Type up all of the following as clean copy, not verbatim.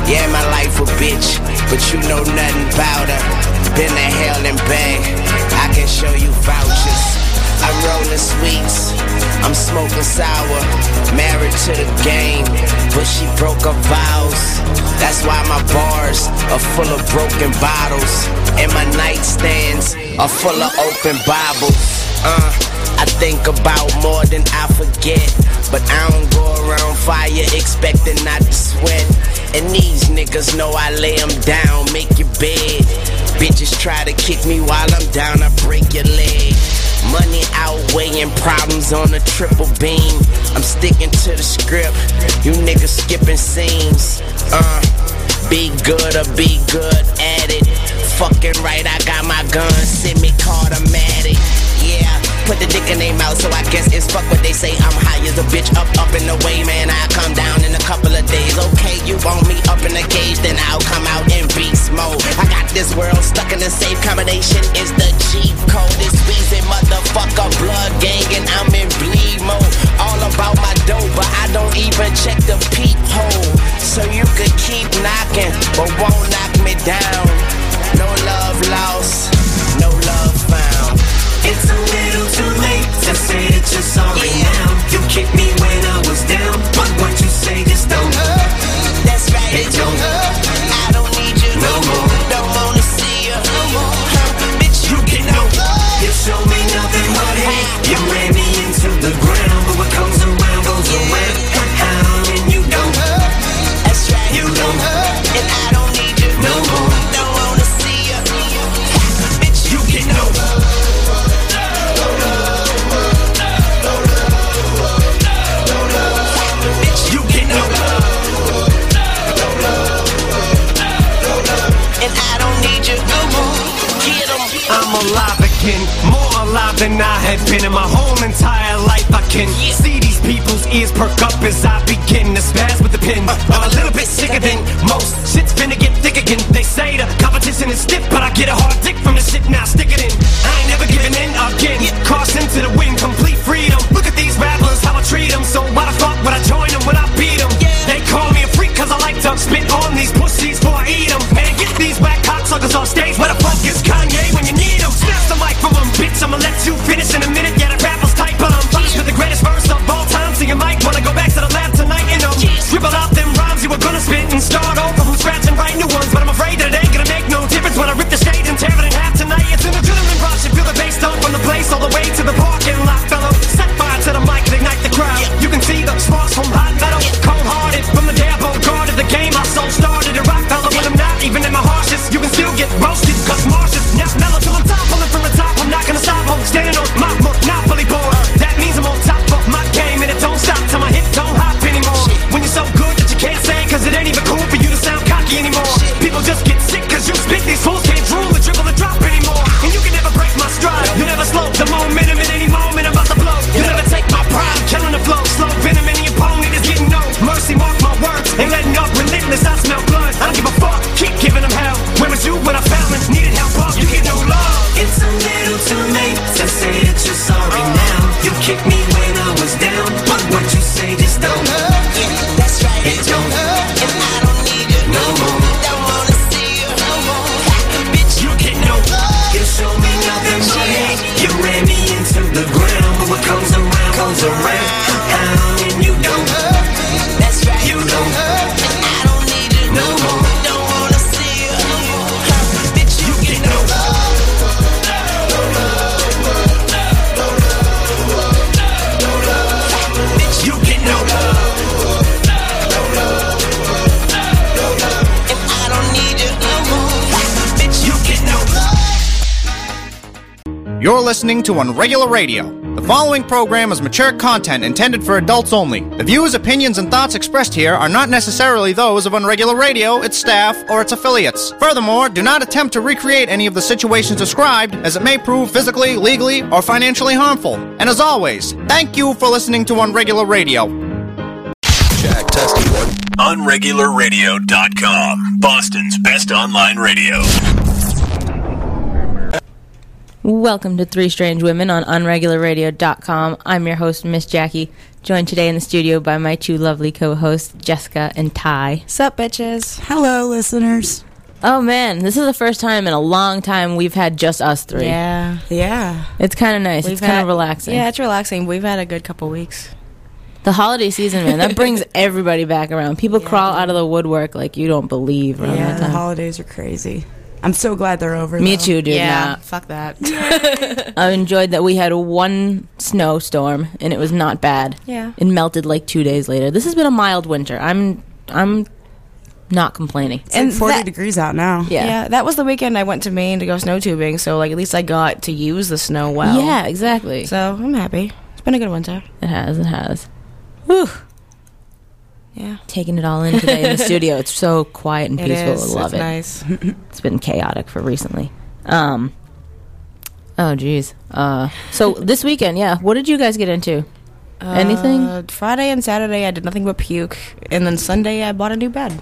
Yeah, my life a bitch, but you know nothing about her. Been to hell and back, I can show you vouchers. I'm rolling sweets, I'm smoking sour. Married to the game, but she broke her vows. That's why my bars are full of broken bottles, and my nightstands are full of open Bibles. I think about more than I forget, but I don't go around fire expecting not to sweat. And these niggas know I lay them down, make your bed. Bitches try to kick me while I'm down, I break your leg. Money outweighing problems on a triple beam. I'm sticking to the script, you niggas skipping scenes. Be good or be good at it. Fucking right, I got my gun, semi-automatic. Yeah, put the dick in their mouth, so I guess it's fuck what they say. I'm high as a bitch, up and away, man. I come down in a couple of days. Okay, you want me up in the cage, then I'll come out in beast mode. I got this world stuck in a safe combination. Is the cheat code? It's Weezy, motherfucker, blood gang, and I'm in bleed mode. All about my dough, but I don't even check the peephole. So you could keep knocking, but won't knock me down. No love lost, no love found. It's a little too late to say that you're sorry now. You kicked me when I was down, but what you say just don't hurt. That's right, it don't hurt. I don't need you no more. Don't wanna see you no more. Bitch, you get no love. You show me nothing but hate. You ran me into the ground, but what comes around goes around. And you don't hurt. That's right, you don't hurt. And I don't need you no more. Don't wanna see you. Bitch, you get no love. I'm alive again, more alive than I have been in my whole entire life. I can see these people's ears perk up as I begin to spaz with the pen. I'm a little bit sicker than most. Shit's finna get thick again. They say the competition is stiff, but I get a hard dick from the shit, now stick it in. I ain't never giving in again. Caution to the wind, complete freedom. Look at these rappers, how I treat them. So why the fuck would I join them when I beat them? They call me a freak cause I like to spit on these pussies before I eat them. Man, get these whack cocksuckers off stage. Where the fuck is Kanye when you need him? Snatch the mic from him, bitch, I'ma let you finish in a minute. Yeah, that rapper's tight, but I'm finished with the greatest verse of all time. So you might wanna go back to the lab tonight and scribble out them rhymes you were gonna spit and start over from scratch and write new ones. But I'm afraid that it ain't gonna make no difference when I rip the stage and tear it in half tonight. It's an adrenaline rush, you feel the bass dump from the place all the way to the parking lot, fellow. Set fire to the mic and ignite the crowd. You can see the sparks from hot metal. Cold-hearted from the day I guarded the game. I so started a rock fellow when I'm not even in my harshest. You can still get roasted cause Marcia's now mellow till I'm top. Pulling from the top, I'm not gonna stop. I'm standing on my monopoly board. That means I'm on top of my game and it don't stop till my hip don't hop anymore. When you're so good that you can't say cause it ain't even cool for you to sound cocky anymore. People just get sick cause you spit. These fools can't drool or dribble or drop anymore. And you can never break my stride. You never slow the momentum at any moment I'm about to blow. You never take my pride, killing the flow. Slow venom, any opponent is getting no mercy. Mark my words, ain't letting up, relentless. I smell blood, I don't give a fuck. Keep giving them hell. Where was you when I fell and needed help up? You get no love. It's a little too late to say that you're sorry now. You kicked me when I was down, but what you say just don't hurt. That's right, it don't hurt. And I don't need you no more. Don't wanna see you no more. Bitch, you get no love. You show me nothing but hate. You ran me into the ground, but what comes around goes around. And you don't hurt. That's right, you don't hurt. And I don't need you no more. Don't wanna see you no more. Bitch, you get no love. Bitch, you get no love. And I don't need you no more. Bitch, you get no love. You're listening to Unregular Radio. The following program is mature content intended for adults only. The views, opinions, and thoughts expressed here are not necessarily those of Unregular Radio, its staff, or its affiliates. Furthermore, do not attempt to recreate any of the situations described, as it may prove physically, legally, or financially harmful. And as always, thank you for listening to Unregular Radio. Check, testing one. Unregularradio.com, Boston's best online radio. Welcome to Three Strange Women on UnregularRadio.com. I'm your host, Miss Jackie. Joined today in the studio by my two lovely co-hosts, Jessica and Ty. Sup, bitches? Hello, listeners. Oh, man. This is the first time in a long time we've had just us three. Yeah. Yeah. It's kind of nice. It's kind of relaxing. Yeah, it's relaxing. We've had a good couple weeks. The holiday season, man, that brings everybody back around. People crawl out of the woodwork like you don't believe. Around that The time. holidays are crazy. I'm so glad they're over. Me though. too, dude. Yeah, fuck that. I enjoyed that we had one snowstorm, and it was not bad. Yeah. It melted like 2 days later. This has been a mild winter. I'm not complaining. It's like 40 degrees out now. Yeah. That was the weekend I went to Maine to go snow tubing, so like at least I got to use the snow well. Yeah, exactly. So I'm happy. It's been a good winter. It has. Whew. Yeah. Taking it all in today in the studio. It's so quiet and peaceful. It is. I love it's it. Nice. It's been chaotic for recently. Oh, geez. So this weekend, what did you guys get into? Anything? Friday and Saturday I did nothing but puke, and then Sunday I bought a new bed.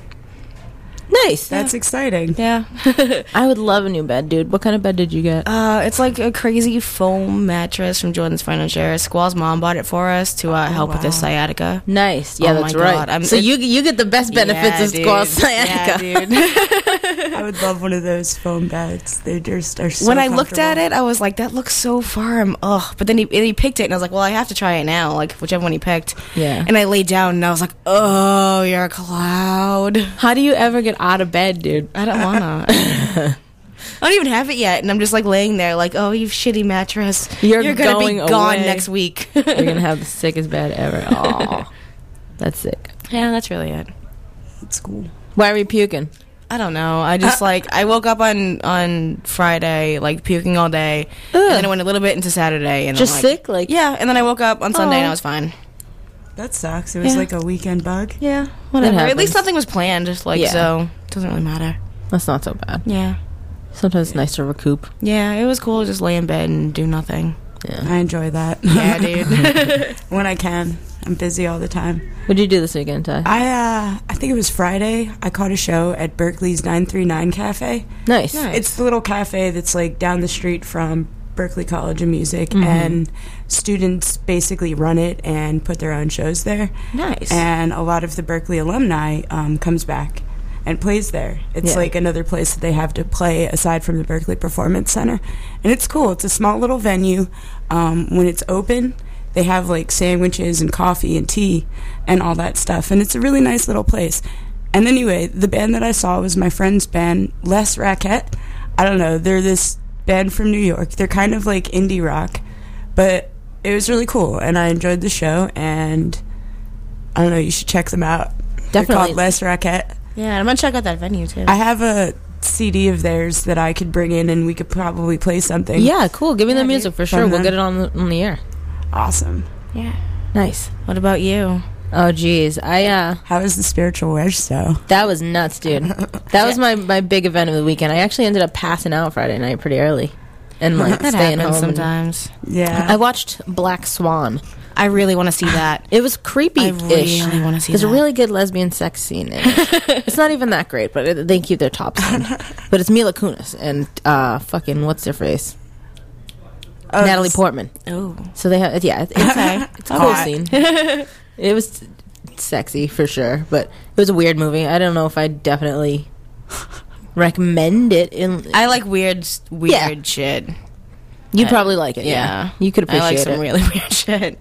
Nice. That's exciting. Yeah. I would love a new bed, dude. What kind of bed did you get? It's like a crazy foam mattress from Jordan's Furniture. Squall's mom bought it for us to help with his sciatica. Nice. Yeah, Oh that's my right. God. So you get the best benefits of Squall's sciatica. Yeah, dude. I would love one of those foam beds. They just are so When I looked at comfortable. it, I was like, that looks so firm. Ugh. But then he picked it, and I was like, well, I have to try it now, like whichever one he picked. Yeah. And I laid down, and I was like, oh, you're a cloud. How do you ever get out of bed, dude? I don't wanna. I don't even have it yet, and I'm just like laying there, like, oh, you shitty mattress. You're gonna going be gone away. next week. You're gonna have the sickest bed ever. Oh, that's sick. Yeah, that's really it. It's cool. Why were you puking? I don't know. I just I woke up on Friday like puking all day, and then I went a little bit into Saturday, and Just I'm sick, like yeah. And then I woke up on Sunday, and I was fine. That sucks. It was Yeah. like a weekend bug. Yeah, whatever. At happens. least nothing was planned, just like so. It doesn't really matter. That's not so bad. Yeah, Sometimes it's nice to recoup. yeah. It was cool to just lay in bed and do nothing. Yeah. I enjoy that. Yeah, dude. When I can. I'm busy all the time. What did you do this weekend, Ty? I think it was Friday. I caught a show at Berkeley's 939 Cafe. Nice. It's the little cafe that's like down the street from Berkeley College of Music, and students basically run it and put their own shows there. Nice. And a lot of the Berkeley alumni comes back and plays there. It's Yeah. like another place that they have to play aside from the Berkeley Performance Center. And it's cool. It's a small little venue. When it's open, they have like sandwiches and coffee and tea and all that stuff. And it's a really nice little place. And anyway, the band that I saw was my friend's band, Les Raquette. I don't know. They're this band from New York. They're kind of like indie rock. But it was really cool. And I enjoyed the show. And I don't know. You should check them out. They're Definitely. called Les Raquette. Yeah, I'm gonna check out that venue too. I have a CD of theirs that I could bring in and we could probably play something. Yeah, cool. Give me the music for sure. From We'll them. get it on the air. Awesome. yeah. Nice. What about you? Oh, geez. How was the spiritual wedge show? That was nuts, dude. That was my big event of the weekend. I actually ended up passing out Friday night pretty early. And like That staying happens home. sometimes. Yeah. I watched Black Swan. I really want to see that. It was creepy-ish. I really wanna see There's that. a really good lesbian sex scene in it. It's not even that great, but they keep their tops on. But it's Mila Kunis and fucking what's their face? Natalie Portman. Oh, So they have it's a cool scene. It was sexy for sure, but it was a weird movie. I don't know if I definitely recommend it. I like weird shit. You'd probably like it. Yeah, You could I appreciate like some it. really weird shit.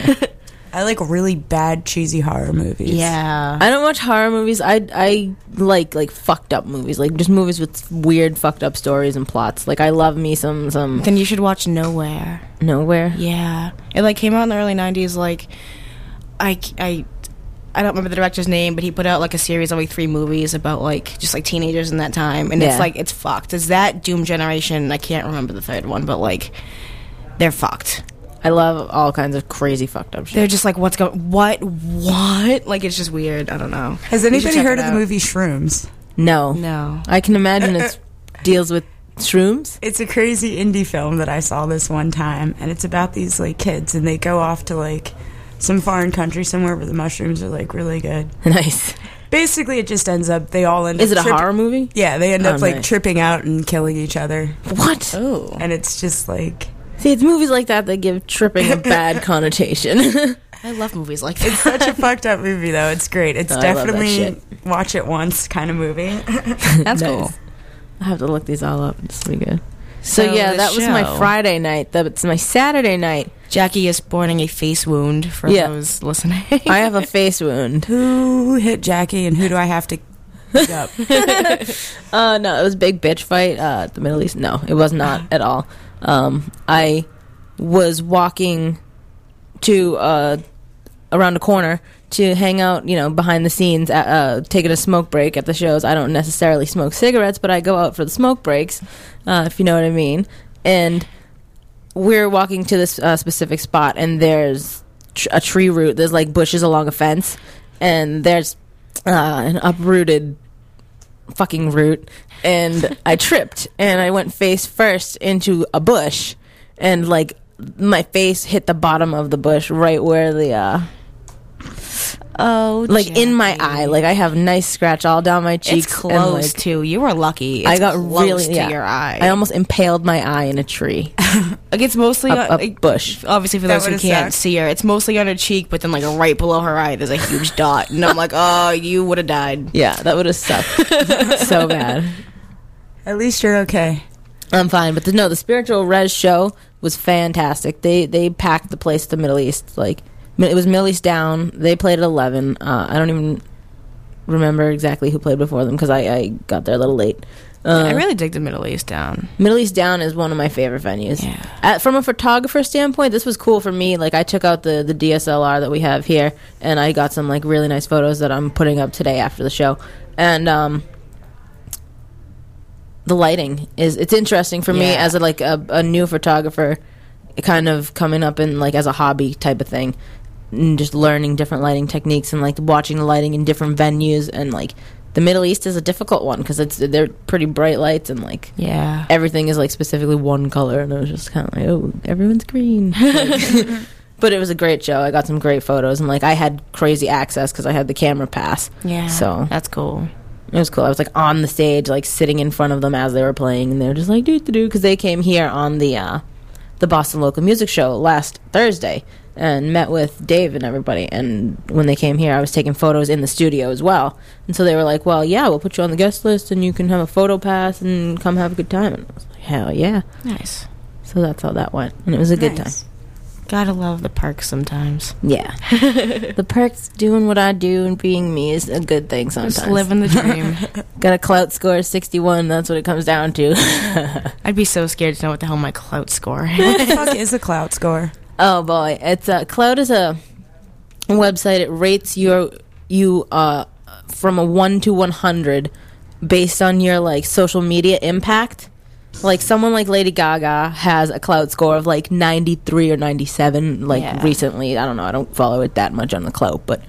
I like really bad cheesy horror movies. Yeah, I don't watch horror movies. I like fucked up movies, like just movies with weird fucked up stories and plots. Like I love me some then you should watch Nowhere. Nowhere. Yeah, it like came out in the early '90s. Like, I don't remember the director's name, but he put out like a series of like 3 movies about like just like teenagers in that time, and Yeah. it's like it's fucked. It's that Doom Generation. I can't remember the third one, but like they're fucked. I love all kinds of crazy fucked up shit. They're just like, what? Like it's just weird. I don't know. Has You should anybody check heard it of the out. movie Shrooms? No. No. I can imagine it deals with shrooms. It's a crazy indie film that I saw this one time, and it's about these like kids, and they go off to like some foreign country somewhere where the mushrooms are like really good. Nice. Basically, it just ends up they all end up Is it a horror movie? Yeah, they end Oh, up like nice. tripping out and killing each other, What? Oh. and it's just like See, it's movies like that that give tripping a bad connotation. I love movies like that. It's such a fucked up movie, though. It's great. It's I love that definitely shit. watch it once kind of movie. That's Nice. cool. I have to look these all up. This will be good. So So yeah, the that was my show. Friday night. That's my Saturday night. Jackie is sporting a face wound for Yeah. those listening. I have a face wound. Who hit Jackie and who do I have to pick up? No, it was a big bitch fight at the Middle East. No, it was not at all. I was walking to around the corner to hang out, behind the scenes, taking a smoke break at the shows. I don't necessarily smoke cigarettes, but I go out for the smoke breaks, if you know what I mean. And we're walking to this specific spot, and there's a tree root. There's like bushes along a fence, and there's an uprooted fucking root, and I tripped, and I went face first into a bush, and like my face hit the bottom of the bush right where the in my eye. Like I have nice scratch all down my cheeks. It's close and, too. You were lucky. It's I got close really to your eye. I almost impaled my eye in a tree. Like it's mostly a bush. Obviously, for That those who would've can't sucked. see her, it's mostly on her cheek, but then like right below her eye, there's a huge dot, and I'm like, oh, you would have died. Yeah, that would have sucked so bad. At least you're okay. I'm fine, but the Spiritual Res show was fantastic. They packed the place at the Middle East. Like it was Middle East Down. They played at 11. I don't even remember exactly who played before them because I got there a little late. I really dig the Middle East Down. Middle East Down is one of my favorite venues. Yeah. From a photographer standpoint, this was cool for me. Like I took out the DSLR that we have here, and I got some like really nice photos that I'm putting up today after the show. And the lighting it's interesting for me Yeah. as a new photographer, kind of coming up in like as a hobby type of thing, and just learning different lighting techniques and like watching the lighting in different venues. And like the Middle East is a difficult one because they're pretty bright lights, and like Yeah. everything is like specifically one color, and I was just kind of like, oh, everyone's green. Like, but it was a great show. I got some great photos, and like I had crazy access because I had the camera pass. Yeah. So that's cool. it was cool. I was like on the stage, like sitting in front of them as they were playing, and they were just like do because they came here on the Boston Local Music Show last Thursday and met with Dave and everybody. And when they came here, I was taking photos in the studio as well. And so they were like, "Well, yeah, we'll put you on the guest list, and you can have a photo pass and come have a good time." And I was like, "Hell yeah!" Nice. So that's how that went, and it was a good time. Nice. Gotta love the perks sometimes. Yeah, the perks doing what I do and being me is a good thing sometimes. Just living the dream. Got a clout score of 61. That's what it comes down to. I'd be so scared to know what the hell my clout score is. What the fuck is a clout score? Oh boy, it's Cloud is a website. It rates you from a 1 to 100 based on your like social media impact. Like someone like Lady Gaga has a Cloud score of like 93 or 97. Like Yeah. recently, I don't know. I don't follow it that much on the Cloud, but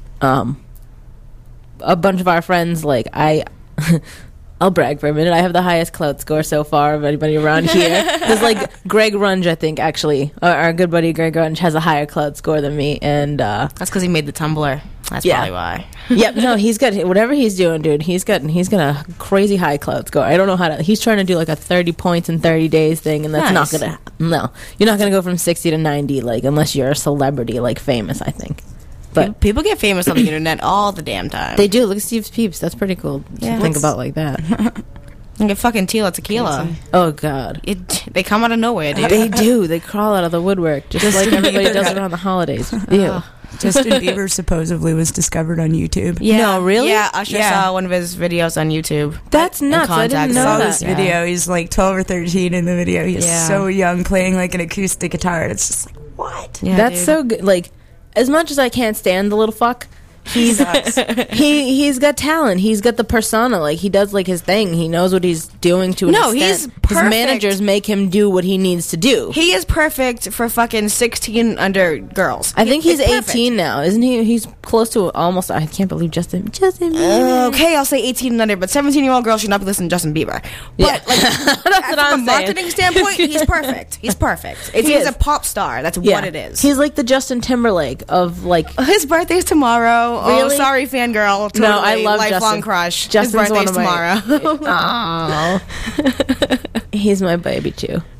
a bunch of our friends like I'll brag for a minute. I have the highest Clout score so far of anybody around here. There's like Greg Runge, I think, actually. Our good buddy Greg Runge has a higher Clout score than me. And, That's because he made the Tumblr. That's Yeah. probably why. yep, no, he's got, whatever he's doing, dude, he's got a crazy high Clout score. I don't know how to, he's trying to do like a 30 points in 30 days thing, and that's not Nice. gonna, no. You're not gonna go from 60 to 90, like, unless you're a celebrity, like, famous, I think. But People get famous on the internet all the damn time. they do. Look at Steve's Peeps. That's pretty cool to Yeah. think about like that. You get fucking tequila. Oh, God. They come out of nowhere, dude. They do. They crawl out of the woodwork, just like everybody does around the holidays. Ew. Justin Bieber supposedly was discovered on YouTube. Yeah. No, really? Yeah, Usher Yeah. saw one of his videos on YouTube. That's And nuts. I didn't contacted know I saw him. that. this video. He's like 12 or 13 in the video. He's Yeah. so young, playing like an acoustic guitar. It's just like, what? Yeah, That's dude. so good. Like, as much as I can't stand the little fuck, he's he's got talent. He's got the persona. Like, he does like his thing. He knows what he's doing to an No, extent. he's His perfect. managers make him do what he needs to do. He is perfect for fucking 16 under girls. I think he's It's perfect. 18 now, isn't he? He's close to almost. I can't believe Justin Bieber. Okay, I'll say 18 and under, but 17-year-old girls should not be listening to Justin Bieber. Yeah. But like, what from I'm a saying. marketing standpoint, he's perfect. He's perfect. He He's is. a pop star. That's what it is. He's like the Justin Timberlake of like. His birthday's tomorrow. Oh, Really? sorry, fangirl. Totally. No, I love lifelong Justin. crush. Justin's His birthday's one of my- tomorrow. Oh, he's my baby too.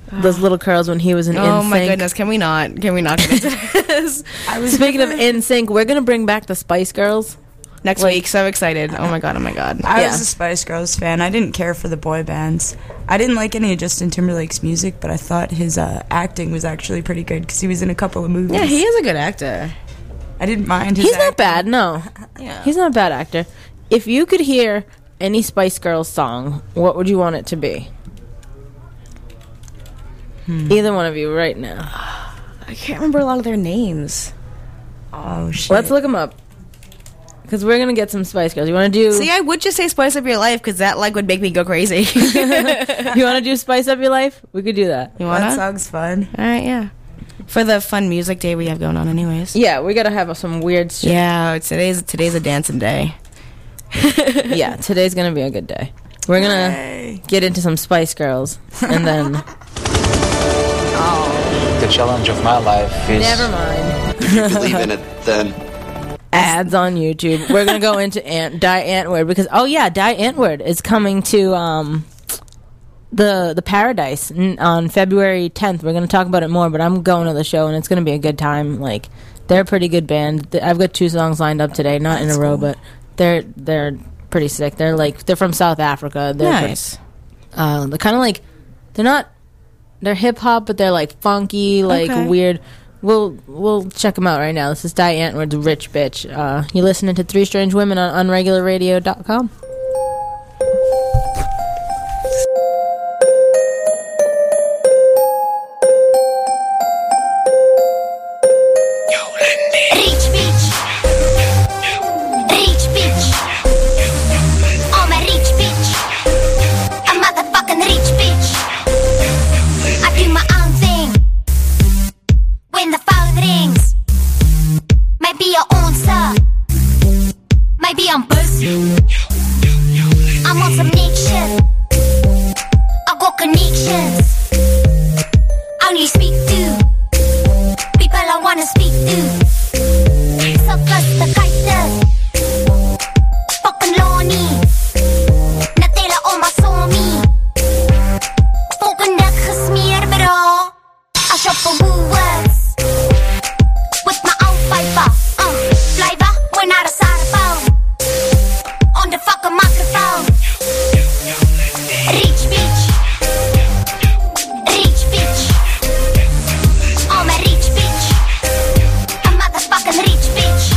those little curls when he was in Oh NSYNC. my goodness, can we not get into this? Speaking of NSYNC, we're gonna bring back the Spice Girls Next week, so excited. Oh my god. I was a Spice Girls fan. I didn't care for the boy bands. I didn't like any of Justin Timberlake's music, but I thought his acting was actually pretty good because he was in a couple of movies. Yeah, he is a good actor. I didn't mind his He's not acting. bad, no. Yeah. He's not a bad actor. If you could hear any Spice Girls song, what would you want it to be? Either one of you right now. I can't remember a lot of their names. Oh, shit. Let's look them up. Because we're going to get some Spice Girls. You want to do... See, I would just say Spice Up Your Life because that would make me go crazy. You want to do Spice Up Your Life? We could do that. You want That to? song's fun. All right, yeah. For the fun music day we have going on anyways. Yeah, we got to have some weird shit. Yeah, today's a dancing day. Yeah, today's going to be a good day. We're going to get into some Spice Girls. And then... The challenge of my life is... Never mind. If you believe in it, then... Ads on YouTube. We're gonna go into Die Antwoord because Die Antwoord is coming to the Paradise on February 10th. We're gonna talk about it more, but I'm going to the show and it's gonna be a good time. Like, they're a pretty good band. I've got 2 songs lined up today, not in a row, but they're pretty sick. They're from South Africa. They're Nice. they're kind of like they're hip hop, but they're like funky, like weird. We'll check them out right now. This is Die Antwoord's Rich Bitch. You're listening to Three Strange Women on unregularradio.com. Rich bitch. Rich bitch. I'm a rich bitch. A motherfucking rich bitch. I do my own thing. When the phone rings, maybe you're on, sir. Maybe I'm busy. I'm on some Nick shit. I got connections. Only speak to people I wanna speak to. Sophisticated. Fucking Lonnie. Natella om my sommie. Fucking dik gesmeer, bro. I shop for Woolworths. With my own paper. Flavor when I decide to phone. On the fucking microphone. Rich bitch. Rich bitch. I'm a rich bitch. A motherfucking rich bitch.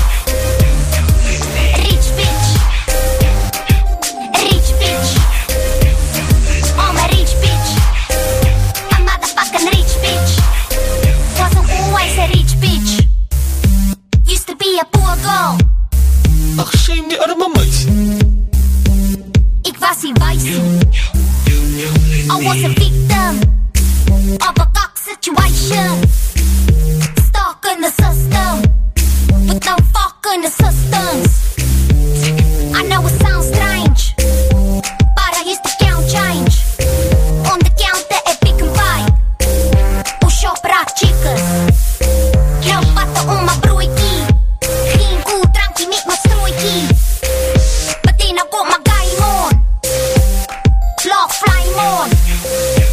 Rich bitch. Rich bitch. I'm a rich bitch. A motherfucking rich bitch. Wasn't always a rich bitch. Used to be a poor girl. Ach, shame die arme meisie. Ik was die wijsie. I was a victim of a cock situation. Stuck in the system with no fucking assistance. I know it sounds strange, but I used to count change. On the counter at Pick n Pay or Shoprite Checkers. Geld patte om my broodjie. Geen koel drankie met my strooitjie. But then I got my game on. Love flame on.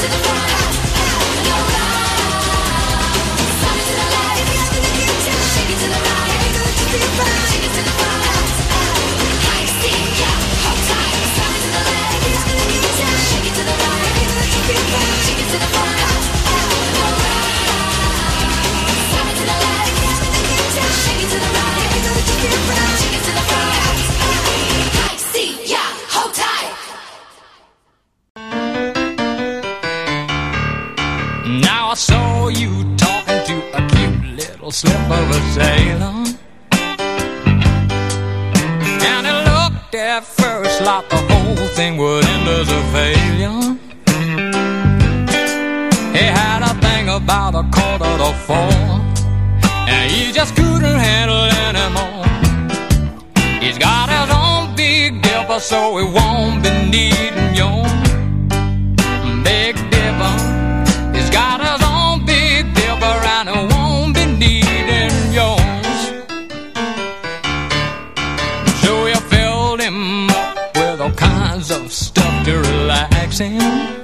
Now I saw you talking to a cute little slip of a sailor, and it looked at first like the whole thing would end as a failure. He had a thing about 3:45, and he just couldn't handle anymore. He's got his own big dipper, so he won't be needing your big dipper. He's got his own big dipper, and he won't be needing yours. So you filled him up with all kinds of stuff to relax him,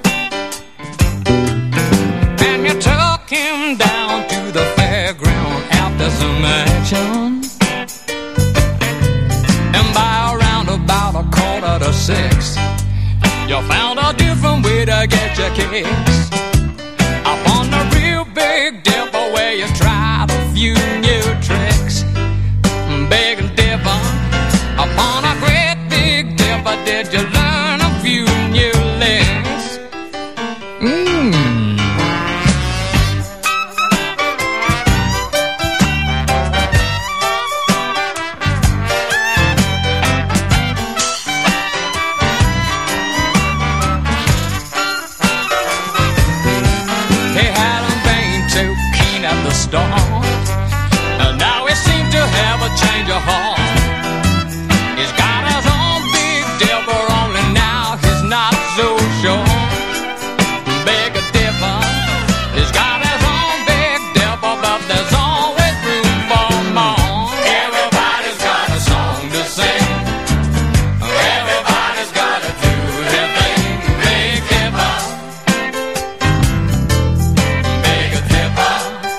and you took him down to the fairground after some action. And by around about 5:45, you found a different way to get your kicks. Up on the real big dipper where you tried a few new tricks. Big dipper, upon a great big dipper, did you learn a few new licks? Start. And now he seems to have a change of heart. He's got his own big dipper, only now he's not so sure. Big dipper, he's got his own big dipper, but there's always room for more. Everybody's got a song to sing. Everybody's got to do their thing. Big dipper, big dipper.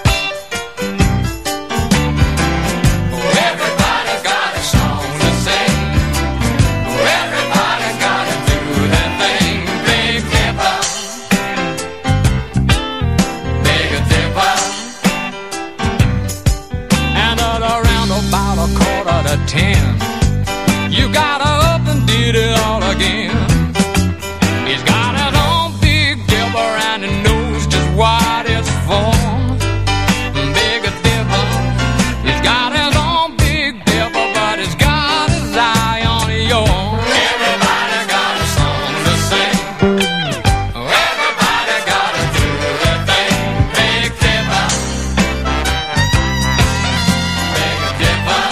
About 10, you gotta up and did it all again. He's got his own big dipper, and he knows just what it's for. Big dipper, he's got his own big dipper, but he's got his eye on yours. Everybody got a song to sing. Everybody gotta do their thing. Big dipper, big dipper.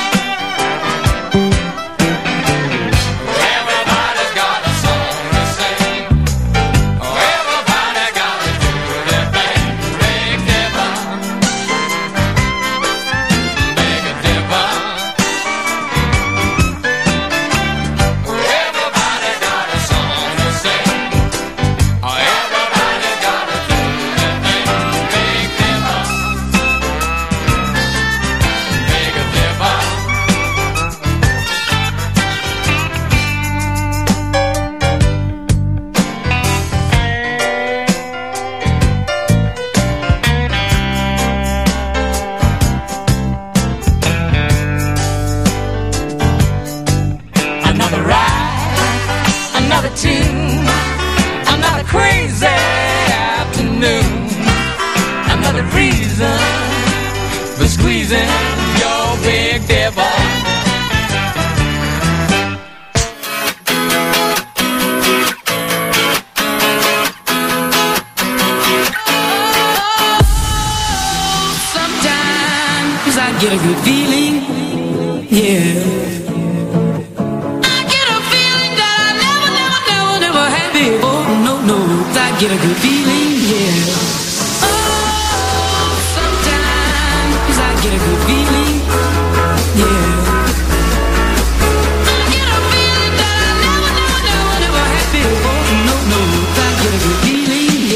Squeezing your big dipper. Sometimes I get a good feeling, yeah. I get a feeling that I never had before. No, I get a good feeling, yeah. Get a good feeling, yeah. I get a feeling that I never had before. No, I get a good feeling, yeah.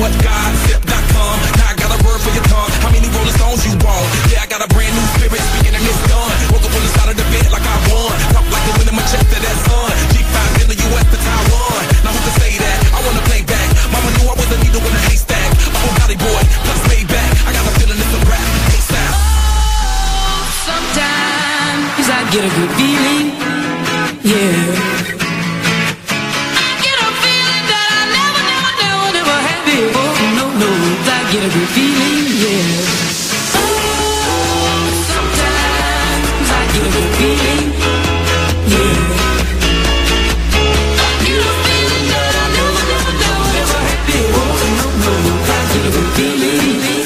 much gossip.com. Now I got a word for your tongue. How many Rolling Stones you want? Yeah, I got a brand new spirit speaking and it's done. Woke up on the side of the bed like I won. Talk like the wind in my chest to that sun. G5 in the US to Taiwan. Now who can say that? I wanna play back. Mama knew I was a needle in a haystack. Oh, Gotti boy, plus Maybach. I got a feeling it's a rap. ASAP. Sometimes I get a good feeling, yeah. I get a feeling that I never had before. No, I get a good feeling, yeah. Sometimes I get a good feeling, yeah. I get a feeling that I never had before. No, I get a good feeling.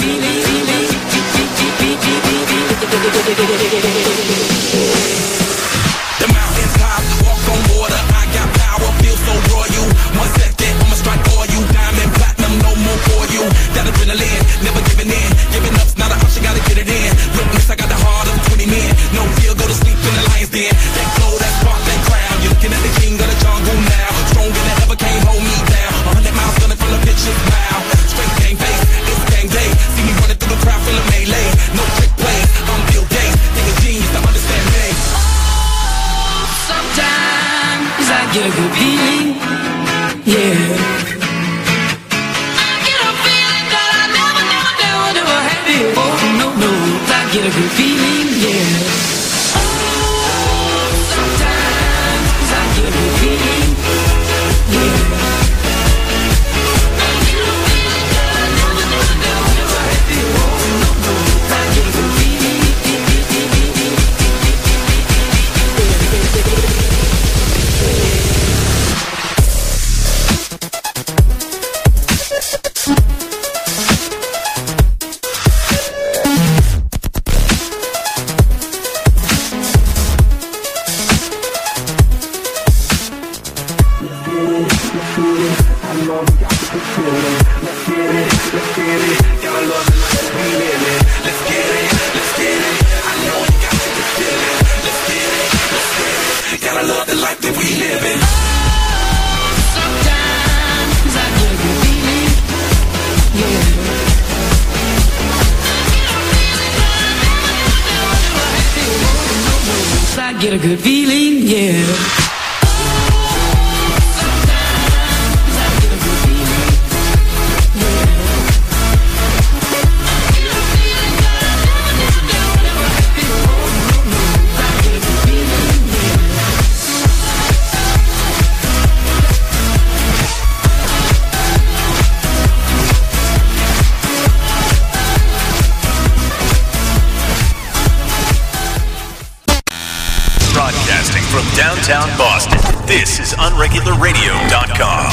The mountains high, walk on water. I got power, feel so royal. 1 second, I'ma strike for you. Diamond, platinum, no more for you. That adrenaline, never giving in. Giving up's not an option, gotta get it in. Witness, I got the heart of 20 men. No fear, go to sleep in the lion's den. That glow, that spark, that crown. You're looking at the king of the jungle now. Stronger than ever, can't hold me down. 100 miles running from the bitch's mouth. Straight game face, it's game day. See me running through the crowd full of melee. No trick plays, I'm Bill Gates. Think a genius to understand me. Sometimes I get a good feeling, yeah. I get a feeling that I never had before. No, I get a good feeling, yeah. Sometimes I get a good feeling, yeah. I get a feeling that I never had before. No, I get a good feeling. Gotta love the life that we live in. Sometimes I get a good feeling, yeah. I get a good feeling, yeah. Broadcasting from downtown Boston, this is UnregularRadio.com.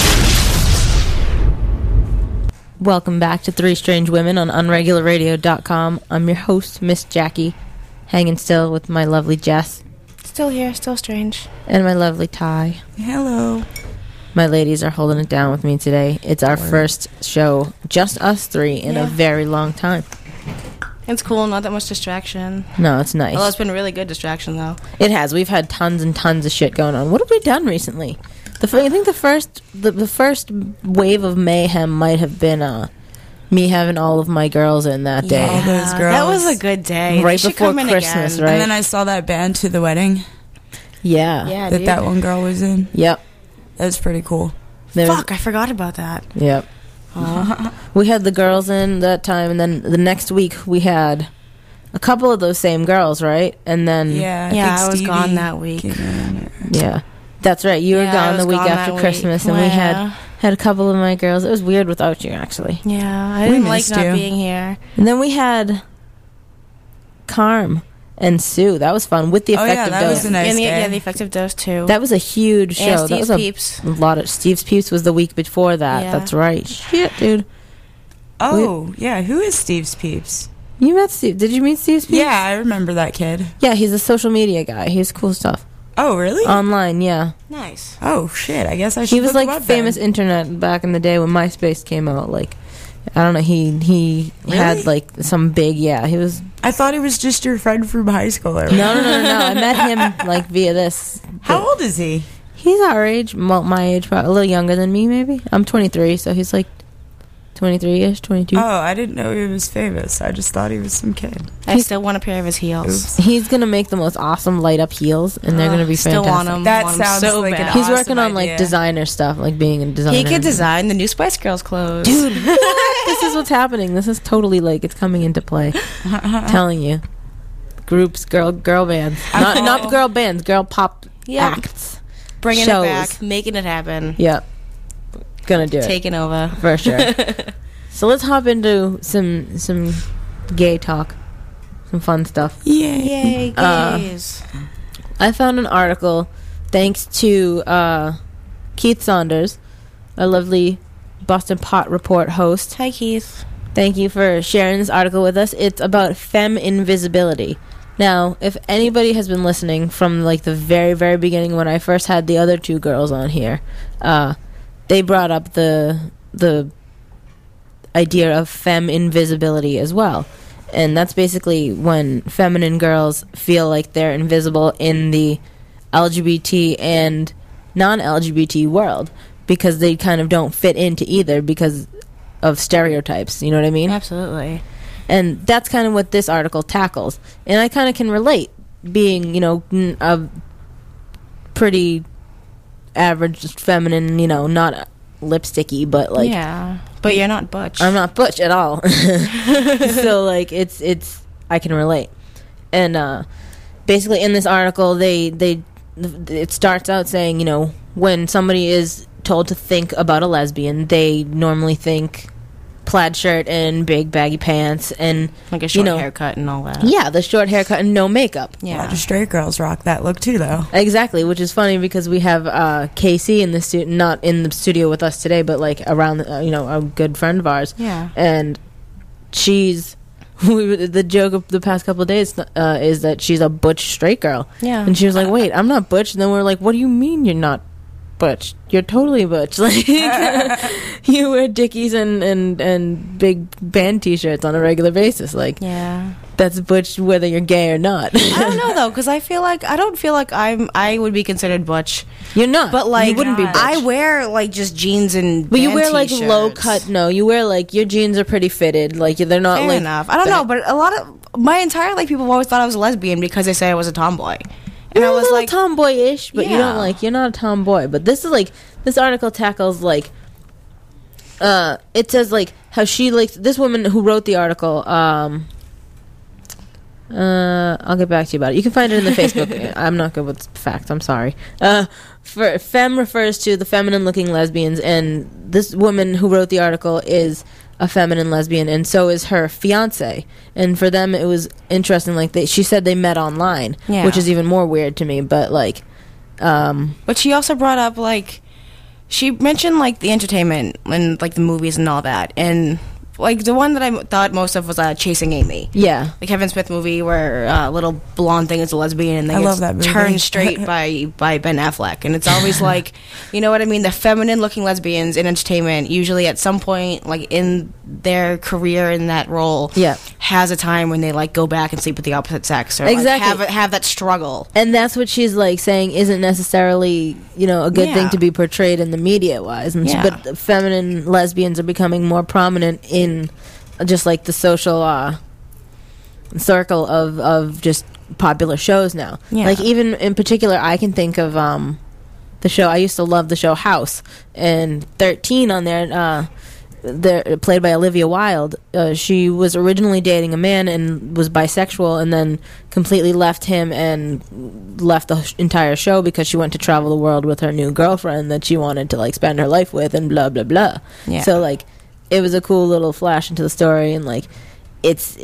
Welcome back to Three Strange Women on UnregularRadio.com. I'm your host, Miss Jackie, hanging still with my lovely Jess. Still here, still strange. And my lovely Ty. Hello. My ladies are holding it down with me today. It's our first show, just us three, in a very long time. It's cool, not that much distraction. No, it's nice. Well, it's been really good distraction, though. It has. We've had tons and tons of shit going on. What have we done recently? I think the first wave of mayhem might have been me having all of my girls in that day. All those girls. That was a good day. Right before Christmas, right? And then I saw that band To the Wedding. Yeah. That one girl was in. Yep. That was pretty cool. Fuck, I forgot about that. Yep. We had the girls in that time, and then the next week we had a couple of those same girls, right? And then I was gone that week. Yeah, that's right. You were gone the week after Christmas, and we had a couple of my girls. It was weird without you, actually. Yeah, I didn't like not being here. And then we had Carm and Sue. That was fun with the effective dose. That was a nice day. Yeah, the effective dose too. That was a huge show. And that Steve's was Peeps. A lot of Steve's Peeps was the week before that. Yeah. That's right. Shit, dude. Oh, yeah. Who is Steve's Peeps? You met Steve. Did you meet Steve's Peeps? Yeah, I remember that kid. Yeah, he's a social media guy. He has cool stuff. Oh, really? Online, yeah. Nice. Oh, shit. I guess I should He was look him like up famous then. internet back in the day when MySpace came out. Like, I don't know. He had like some big. Yeah, he was. I thought he was just your friend from high school. No. I met him like via this. How old is he? He's our age, my age, probably a little younger than me. Maybe I'm 23, so he's like 23-ish, 22. Oh, I didn't know he was famous. I just thought he was some kid. I still want a pair of his heels. He's gonna make the most awesome light up heels, and they're gonna be still fantastic. want 'em. That Want 'em sounds so like bad. an He's awesome working on like idea. designer stuff, like being a designer. He could design the new Spice Girls clothes. Dude, this is what's happening. This is totally like it's coming into play. Telling you, groups, girl bands, not girl bands, girl pop acts, Bringing shows. it back, making it happen. Yep, gonna do it. Taking over. For sure. So let's hop into some gay talk, some fun stuff. Yay, gays. I found an article thanks to Keith Saunders, a lovely Boston Pot Report host. Hi, Keith. Thank you for sharing this article with us. It's about femme invisibility. Now, if anybody has been listening from like the very, very beginning when I first had the other two girls on here, they brought up the idea of femme invisibility as well. And that's basically when feminine girls feel like they're invisible in the LGBT and non-LGBT world because they kind of don't fit into either because of stereotypes. You know what I mean? Absolutely. And that's kind of what this article tackles. And I kind of can relate, being, a pretty average feminine, not lipsticky, but like... Yeah. But you're not butch. I'm not butch at all. So, like, it's I can relate. And basically in this article, it starts out saying, when somebody is told to think about a lesbian, they normally think plaid shirt and big baggy pants and like a short haircut and all that. Yeah, the short haircut and no makeup. Yeah, a lot of straight girls rock that look too, though. Exactly, which is funny because we have Casey in the not in the studio with us today, but like around, a good friend of ours. Yeah, and she's. The joke of the past couple of days is that she's a butch straight girl. Yeah, and she was like, "Wait, I'm not butch." And then we're like, "What do you mean you're not butch? You're totally butch. Like you wear Dickies and big band T-shirts on a regular basis. Like, yeah, that's butch whether you're gay or not." I don't know though, because I don't feel like I would be considered butch. You're not, but like you wouldn't be butch. I wear like just jeans and. But you wear like T-shirts. Low cut. No, you wear like your jeans are pretty fitted. Like they're not fair like enough. I don't know, but a lot of my entire people have always thought I was a lesbian because they say I was a tomboy. And you're I was like tomboy-ish, but you're not a tomboy. But this is this article tackles it says how she this woman who wrote the article. I'll get back to you about it. You can find it in the Facebook. I'm not good with facts. I'm sorry. Femme refers to the feminine-looking lesbians, and this woman who wrote the article is a feminine lesbian, and so is her fiance. And for them, it was interesting. She said they met online, which is even more weird to me. But but she also brought up she mentioned the entertainment and the movies and all that, and the one that I thought most of was Chasing Amy. Yeah, the Kevin Smith movie where little blonde thing is a lesbian and then gets turned straight by Ben Affleck, and it's always you know what I mean, the feminine looking lesbians in entertainment usually at some point in their career in that role has a time when they go back and sleep with the opposite sex or have that struggle, and that's what she's saying isn't necessarily a good thing to be portrayed in the media wise, but feminine lesbians are becoming more prominent in just the social circle of just popular shows now. Even in particular, I can think of the show. I used to love the show House, and 13 on there. They're played by Olivia Wilde. She was originally dating a man and was bisexual, and then completely left him and left the entire show because she went to travel the world with her new girlfriend that she wanted to spend her life with, and blah blah blah. Yeah. So it was a cool little flash into the story, and it's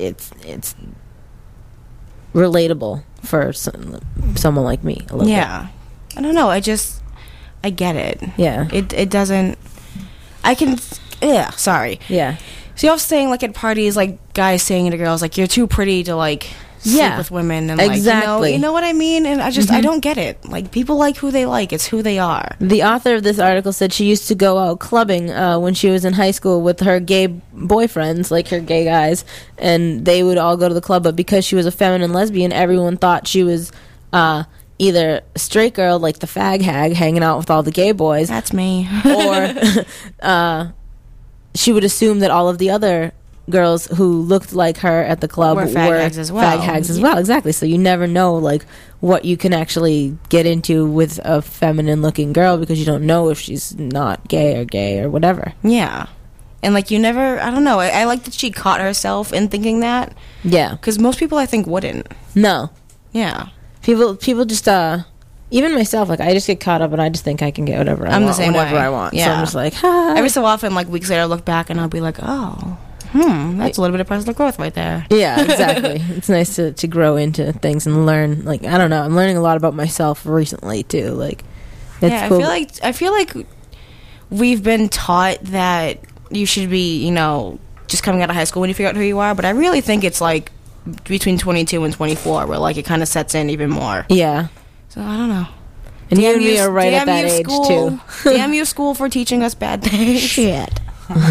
relatable for someone like me a little bit. I don't know. I get it. Yeah. It doesn't. I can. Yeah. Sorry. Yeah. So you're also saying at parties, guys saying to girls you're too pretty to sleep with women, and exactly. You know what I mean? And I just I don't get it. People like who they like. It's who they are. The author of this article said she used to go out clubbing when she was in high school with her gay boyfriends, her gay guys, and they would all go to the club. But because she was a feminine lesbian, everyone thought she was either a straight girl, the fag hag, hanging out with all the gay boys. That's me. Or she would assume that all of the other girls who looked like her at the club were fag hags as well. Fag hags as well, exactly. So you never know, like, what you can actually get into with a feminine-looking girl because you don't know if she's not gay or whatever. Yeah. And, like, you never... I don't know. I like that she caught herself in thinking that. Yeah. Because most people, I think, wouldn't. No. Yeah. People just... even myself, like, I just get caught up and I just think I can get whatever I want. I'm the same whenever way. I want. Yeah. So I'm just like, ha. Every so often, like, weeks later, I look back and I'll be like, oh... that's a little bit of personal growth right there. Yeah, exactly. It's nice to grow into things and learn. Like, I don't know, I'm learning a lot about myself recently too. Like, it's cool. I feel like we've been taught that you should be, you know, just coming out of high school when you figure out who you are. But I really think it's like between 22 and 24 where like it kind of sets in even more. Yeah. So I don't know. And you and me are right at that age too. Damn you, school, for teaching us bad things. Shit.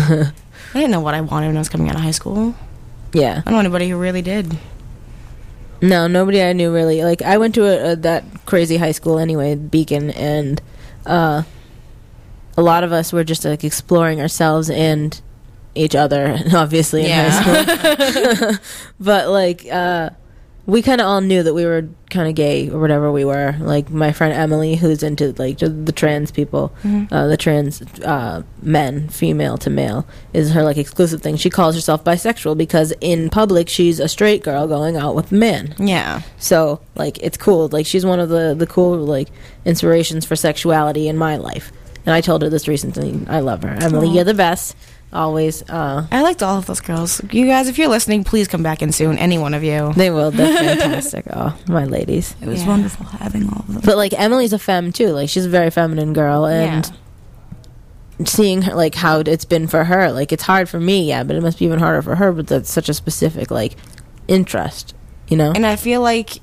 I didn't know what I wanted when I was coming out of high school. Yeah. I don't know anybody who really did. No, nobody I knew really. Like, I went to that crazy high school anyway, Beacon, and a lot of us were just, like, exploring ourselves and each other, obviously, in high school. But, like, we kind of all knew that we were kind of gay or whatever we were. Like, my friend Emily, who's into, like, the trans people, the trans men, female to male, is her, like, exclusive thing. She calls herself bisexual because in public she's a straight girl going out with men. Yeah. So, like, it's cool. Like, she's one of the cool, like, inspirations for sexuality in my life. And I told her this recently. I love her. Emily, you're the best. Always. I liked all of those girls. You guys, if you're listening, please come back in soon. Any one of you. They will. They're fantastic. Oh, my ladies. It was wonderful having all of them. But, like, Emily's a femme, too. Like, she's a very feminine girl. And seeing her, like, how it's been for her. Like, it's hard for me, yeah, but it must be even harder for her. But that's such a specific, like, interest, you know? And I feel like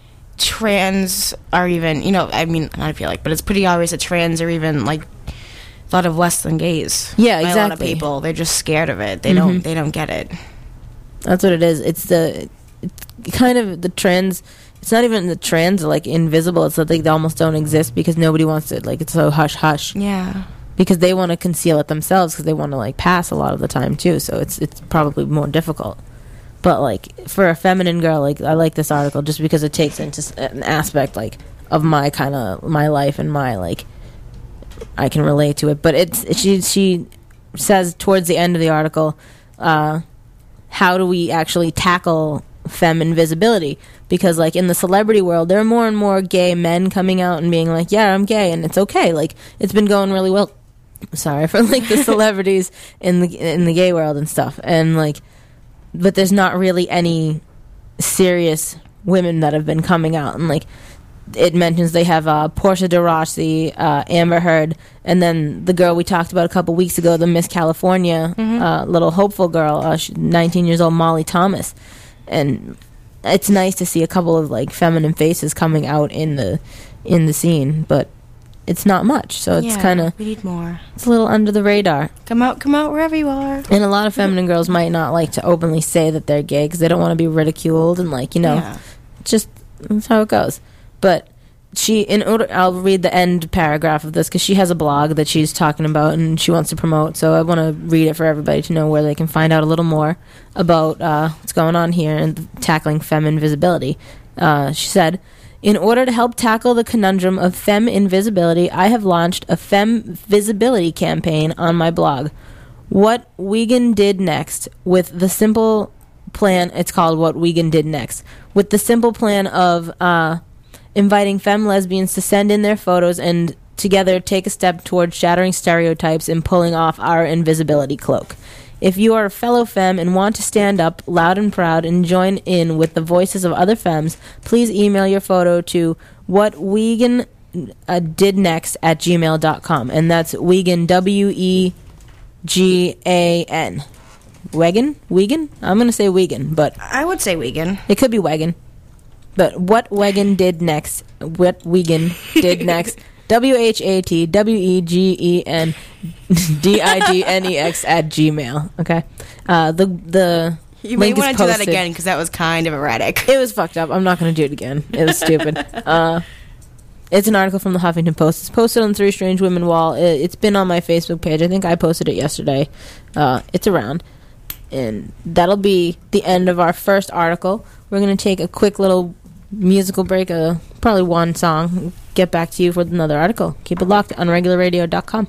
trans are even, you know, I mean, I feel like, but it's pretty obvious that trans are even, like, thought of less than gays. Yeah, exactly. By a lot of people, they're just scared of it. They don't get it. That's what it is. It's kind of the trans. It's not even the trans are, like, invisible. It's that they almost don't exist because nobody wants to, like, it's so hush hush. Yeah. Because they want to conceal it themselves because they want to, like, pass a lot of the time too. So it's probably more difficult. But, like, for a feminine girl, like, I like this article just because it takes into an aspect, like, of my life and my, like, I can relate to it. But she says towards the end of the article, how do we actually tackle femme invisibility? Because, like, in the celebrity world, there are more and more gay men coming out and being like, yeah, I'm gay, and it's okay. Like, it's been going really well. Sorry for, like, the celebrities in the gay world and stuff. And, like, but there's not really any serious women that have been coming out. And, like, it mentions they have Portia de Rossi, Amber Heard, and then the girl we talked about a couple weeks ago, the Miss California little hopeful girl, 19 years old, Molly Thomas. And it's nice to see a couple of, like, feminine faces coming out in the scene, but it's not much. So it's kind of, we need more. It's a little under the radar. Come out wherever you are. And a lot of feminine girls might not like to openly say that they're gay because they don't want to be ridiculed and, like, you know, just that's how it goes. But I'll read the end paragraph of this because she has a blog that she's talking about and she wants to promote. So I want to read it for everybody to know where they can find out a little more about what's going on here and tackling femme invisibility. She said, in order to help tackle the conundrum of femme invisibility, I have launched a femme visibility campaign on my blog. What Wiegand did next with the simple plan, it's called What Wiegand Did Next, with the simple plan of inviting femme lesbians to send in their photos and together take a step towards shattering stereotypes and pulling off our invisibility cloak. If you are a fellow femme and want to stand up loud and proud and join in with the voices of other femmes, please email your photo to whatwieganddidnext@gmail.com. And that's Wiegand, W-E-G-A-N. Wiegand? I'm going to say Wiegand, but I would say Wiegand. It could be Wagon. But what Wiegand did next, WhatWiegandDidnext @gmail. Okay, the you may want to do that again because that was kind of erratic. It was fucked up. I'm not going to do it again. It was stupid. It's an article from the Huffington Post. It's posted on the Three Strange Women wall. It's been on my Facebook page. I think I posted it yesterday. It's around. And that'll be the end of our first article. We're going to take a quick little musical break, probably one song. Get back to you with another article. Keep it locked at unregularradio.com.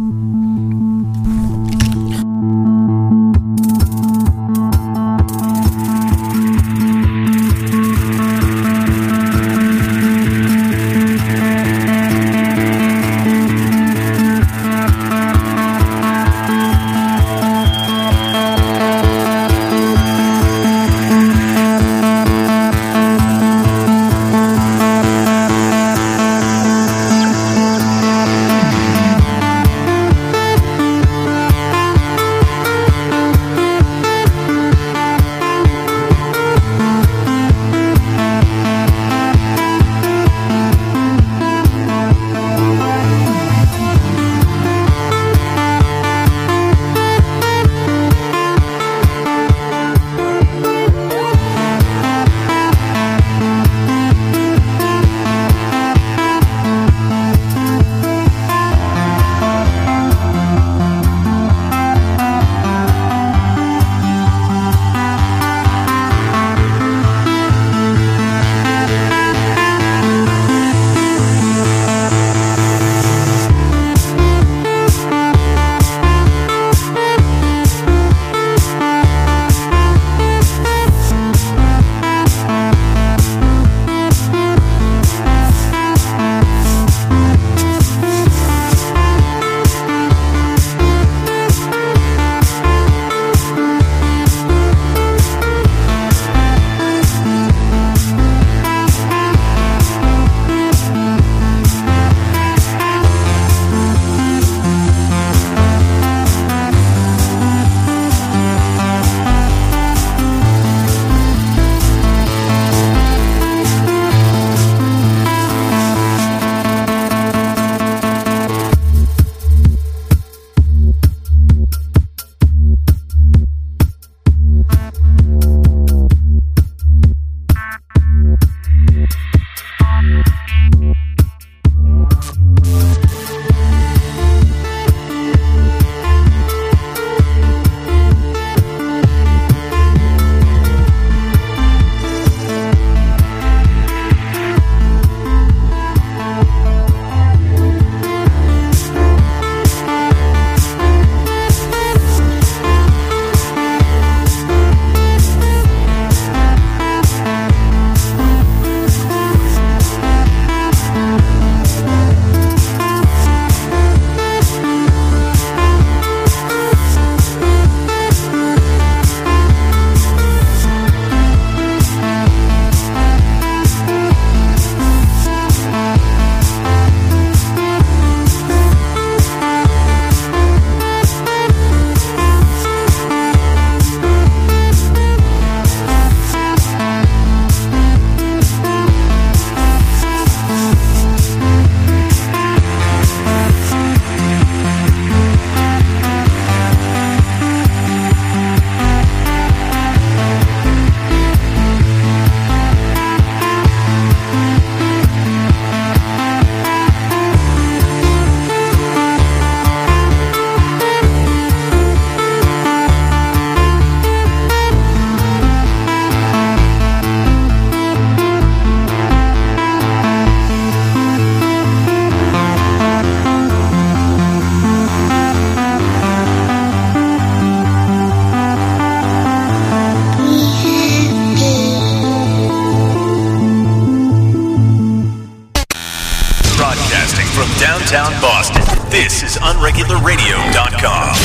downtown Boston. This is UnregularRadio.com.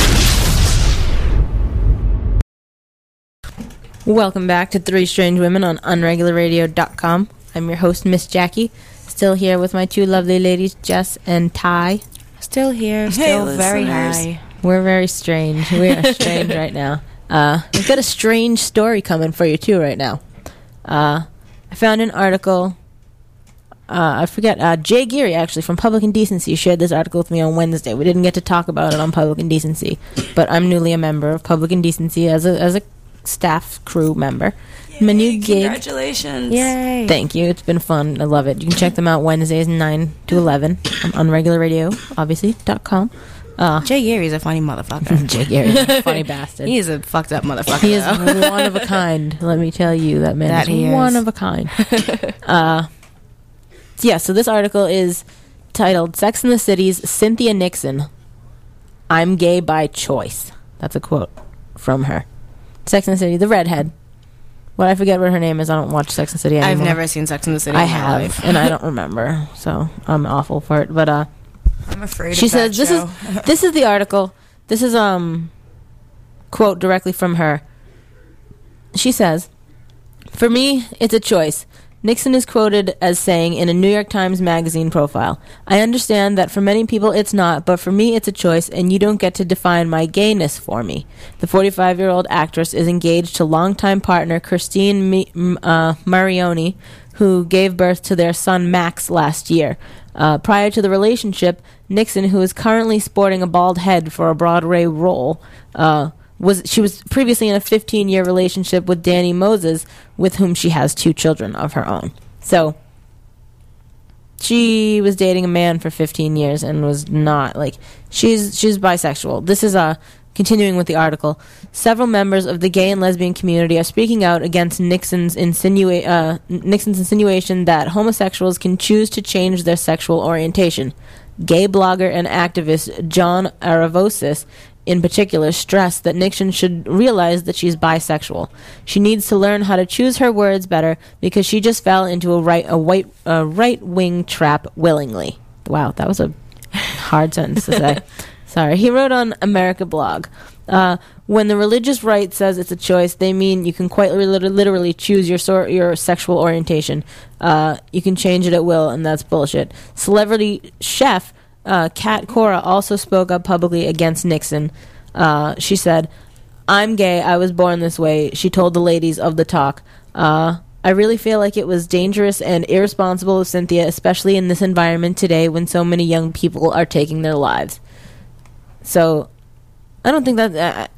Welcome back to Three Strange Women on UnregularRadio.com. I'm your host, Miss Jackie. Still here with my two lovely ladies, Jess and Ty. Still here, still very high. We're very strange. We are strange right now. We've got a strange story coming for you, too, right now. I found an article. I forget. Jay Geary, actually, from Public Indecency, shared this article with me on Wednesday. We didn't get to talk about it on Public Indecency, but I'm newly a member of Public Indecency as a staff crew member. My new gig. Congratulations. Yay. Thank you. It's been fun. I love it. You can check them out Wednesdays 9 to 11 on Regular Radio, obviously.com. Jay Gary's a funny motherfucker. Jay Gary's a funny bastard. He's a fucked up motherfucker. He is one of a kind. Let me tell you, that man is one of a kind. So this article is titled Sex and the City's Cynthia Nixon. I'm gay by choice. That's a quote from her. Sex and the City, the redhead. I forget what her name is. I don't watch Sex and the City anymore. I've never seen Sex and the City I in my have, life. and I don't remember, so I'm awful for it. But I'm afraid she of that says show. this is the article. This is quote directly from her. She says, "For me, it's a choice." Nixon is quoted as saying in a New York Times Magazine profile, "I understand that for many people it's not, but for me it's a choice, and you don't get to define my gayness for me." The 45-year-old actress is engaged to longtime partner Christine Marioni, who gave birth to their son Max last year. Prior to the relationship, Nixon, who is currently sporting a bald head for a Broadway role, she was previously in a 15-year relationship with Danny Moses, with whom she has 2 children of her own. So she was dating a man for 15 years and was not she's bisexual. This is continuing with the article. Several members of the gay and lesbian community are speaking out against Nixon's insinuation that homosexuals can choose to change their sexual orientation. Gay blogger and activist John Aravosis in particular stressed that Nixon should realize that she's bisexual. She needs to learn how to choose her words better because she just fell into a right-wing trap willingly. Wow, that was a hard sentence to say. Sorry. He wrote on America Blog, when the religious right says it's a choice, they mean you can quite literally choose your sexual orientation. You can change it at will, and that's bullshit. Celebrity chef Kat Cora also spoke up publicly against Nixon. She said, "I'm gay. I was born this way," she told the ladies of the talk. "I really feel like it was dangerous and irresponsible of Cynthia, especially in this environment today when so many young people are taking their lives." So, I don't think that...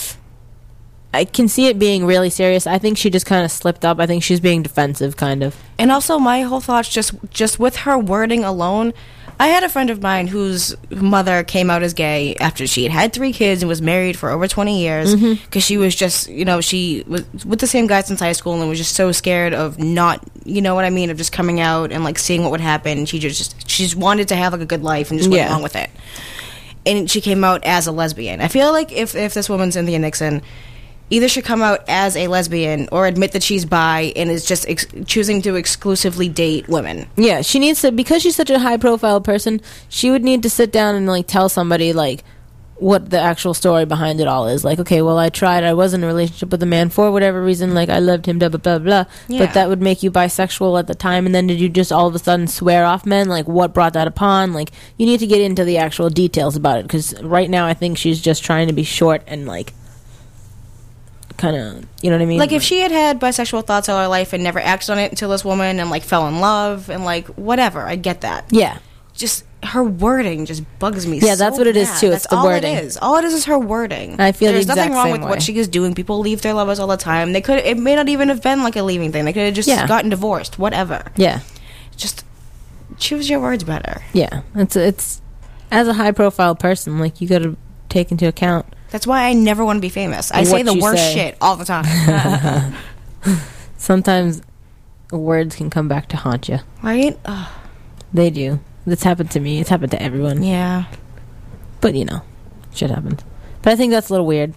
I can see it being really serious. I think she just kind of slipped up. I think she's being defensive, kind of. And also, my whole thoughts, just with her wording alone... I had a friend of mine whose mother came out as gay after she had 3 kids and was married for over 20 years because she was just, she was with the same guy since high school and was just so scared of not, of just coming out and, seeing what would happen. She just wanted to have, a good life and just went along with it. And she came out as a lesbian. I feel like if this woman, Cynthia Nixon, either should come out as a lesbian or admit that she's bi and is just choosing to exclusively date women. Yeah, she needs to, because she's such a high-profile person, she would need to sit down and, tell somebody, what the actual story behind it all is. Okay, well, I was in a relationship with a man for whatever reason, I loved him, blah, blah, blah, blah. Yeah. But that would make you bisexual at the time, and then did you just all of a sudden swear off men? What brought that upon? You need to get into the actual details about it, because right now I think she's just trying to be short and, kind of, you know what I mean? If she had bisexual thoughts all her life and never acted on it until this woman and, fell in love and, whatever, I get that. Yeah. Just her wording just bugs me. Yeah, that's what it is, too. It's the wording. All it is her wording. I feel There's the exact nothing wrong same with way. what she is doing. People leave their lovers all the time. It may not even have been, a leaving thing. They could have just gotten divorced. Whatever. Yeah. Just choose your words better. Yeah. It's as a high-profile person, you got to take into account. That's why I never want to be famous. I say the worst shit all the time. Sometimes words can come back to haunt you. Right? They do. It's happened to me. It's happened to everyone. Yeah. But, shit happens. But I think that's a little weird.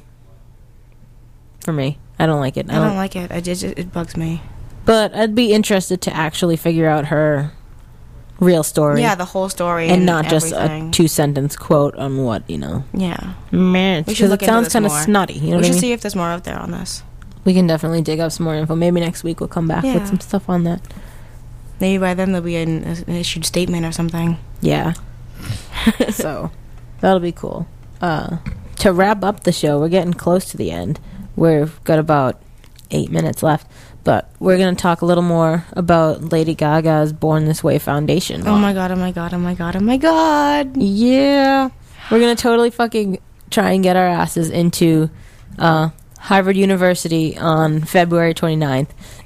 For me. I don't like it. I don't like it. It bugs me. But I'd be interested to actually figure out her real story. Yeah, the whole story. And not everything. Just a 2-sentence quote on what, Yeah. Man, because it sounds kind of snotty. You know we what I should mean? see if there's more out there on this. We can definitely dig up some more info. Maybe next week we'll come back with some stuff on that. Maybe by then there'll be an issued statement or something. Yeah. So, that'll be cool. To wrap up the show, we're getting close to the end. We've got about 8 minutes left. But we're going to talk a little more about Lady Gaga's Born This Way Foundation. Oh my god, oh my god, oh my god, oh my god. Yeah. We're going to totally fucking try and get our asses into Harvard University on February 29th.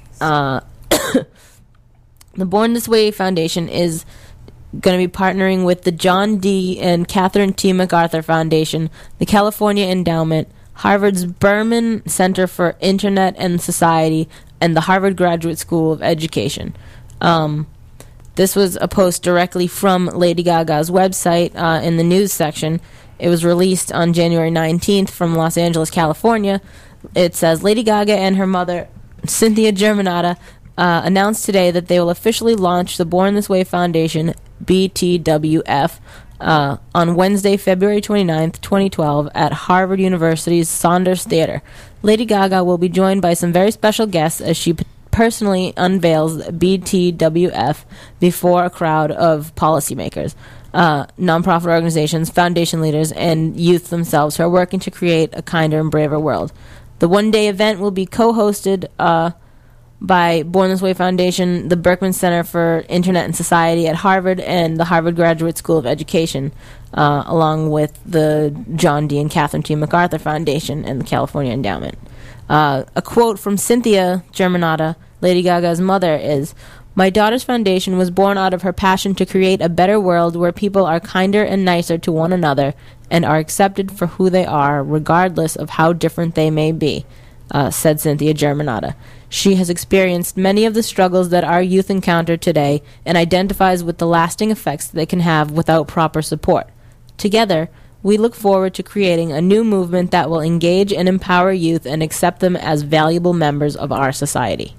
The Born This Way Foundation is going to be partnering with the John D. and Catherine T. MacArthur Foundation, the California Endowment, Harvard's Berman Center for Internet and Society, and the Harvard Graduate School of Education. This was a post directly from Lady Gaga's website in the news section. It was released on January 19th from Los Angeles, California. It says, Lady Gaga and her mother, Cynthia Germanotta, announced today that they will officially launch the Born This Way Foundation, BTWF, on Wednesday, February 29th, 2012, at Harvard University's Saunders Theater. Lady Gaga will be joined by some very special guests as she personally unveils BTWF before a crowd of policymakers, nonprofit organizations, foundation leaders, and youth themselves who are working to create a kinder and braver world. The one-day event will be co-hosted by Born This Way Foundation, the Berkman Center for Internet and Society at Harvard, and the Harvard Graduate School of Education, along with the John D. and Catherine T. MacArthur Foundation and the California Endowment. A quote from Cynthia Germanotta, Lady Gaga's mother, is, "My daughter's foundation was born out of her passion to create a better world where people are kinder and nicer to one another and are accepted for who they are, regardless of how different they may be," said Cynthia Germanotta. She has experienced many of the struggles that our youth encounter today and identifies with the lasting effects they can have without proper support. Together, we look forward to creating a new movement that will engage and empower youth and accept them as valuable members of our society.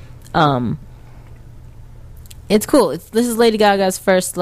It's cool. This is Lady Gaga's first,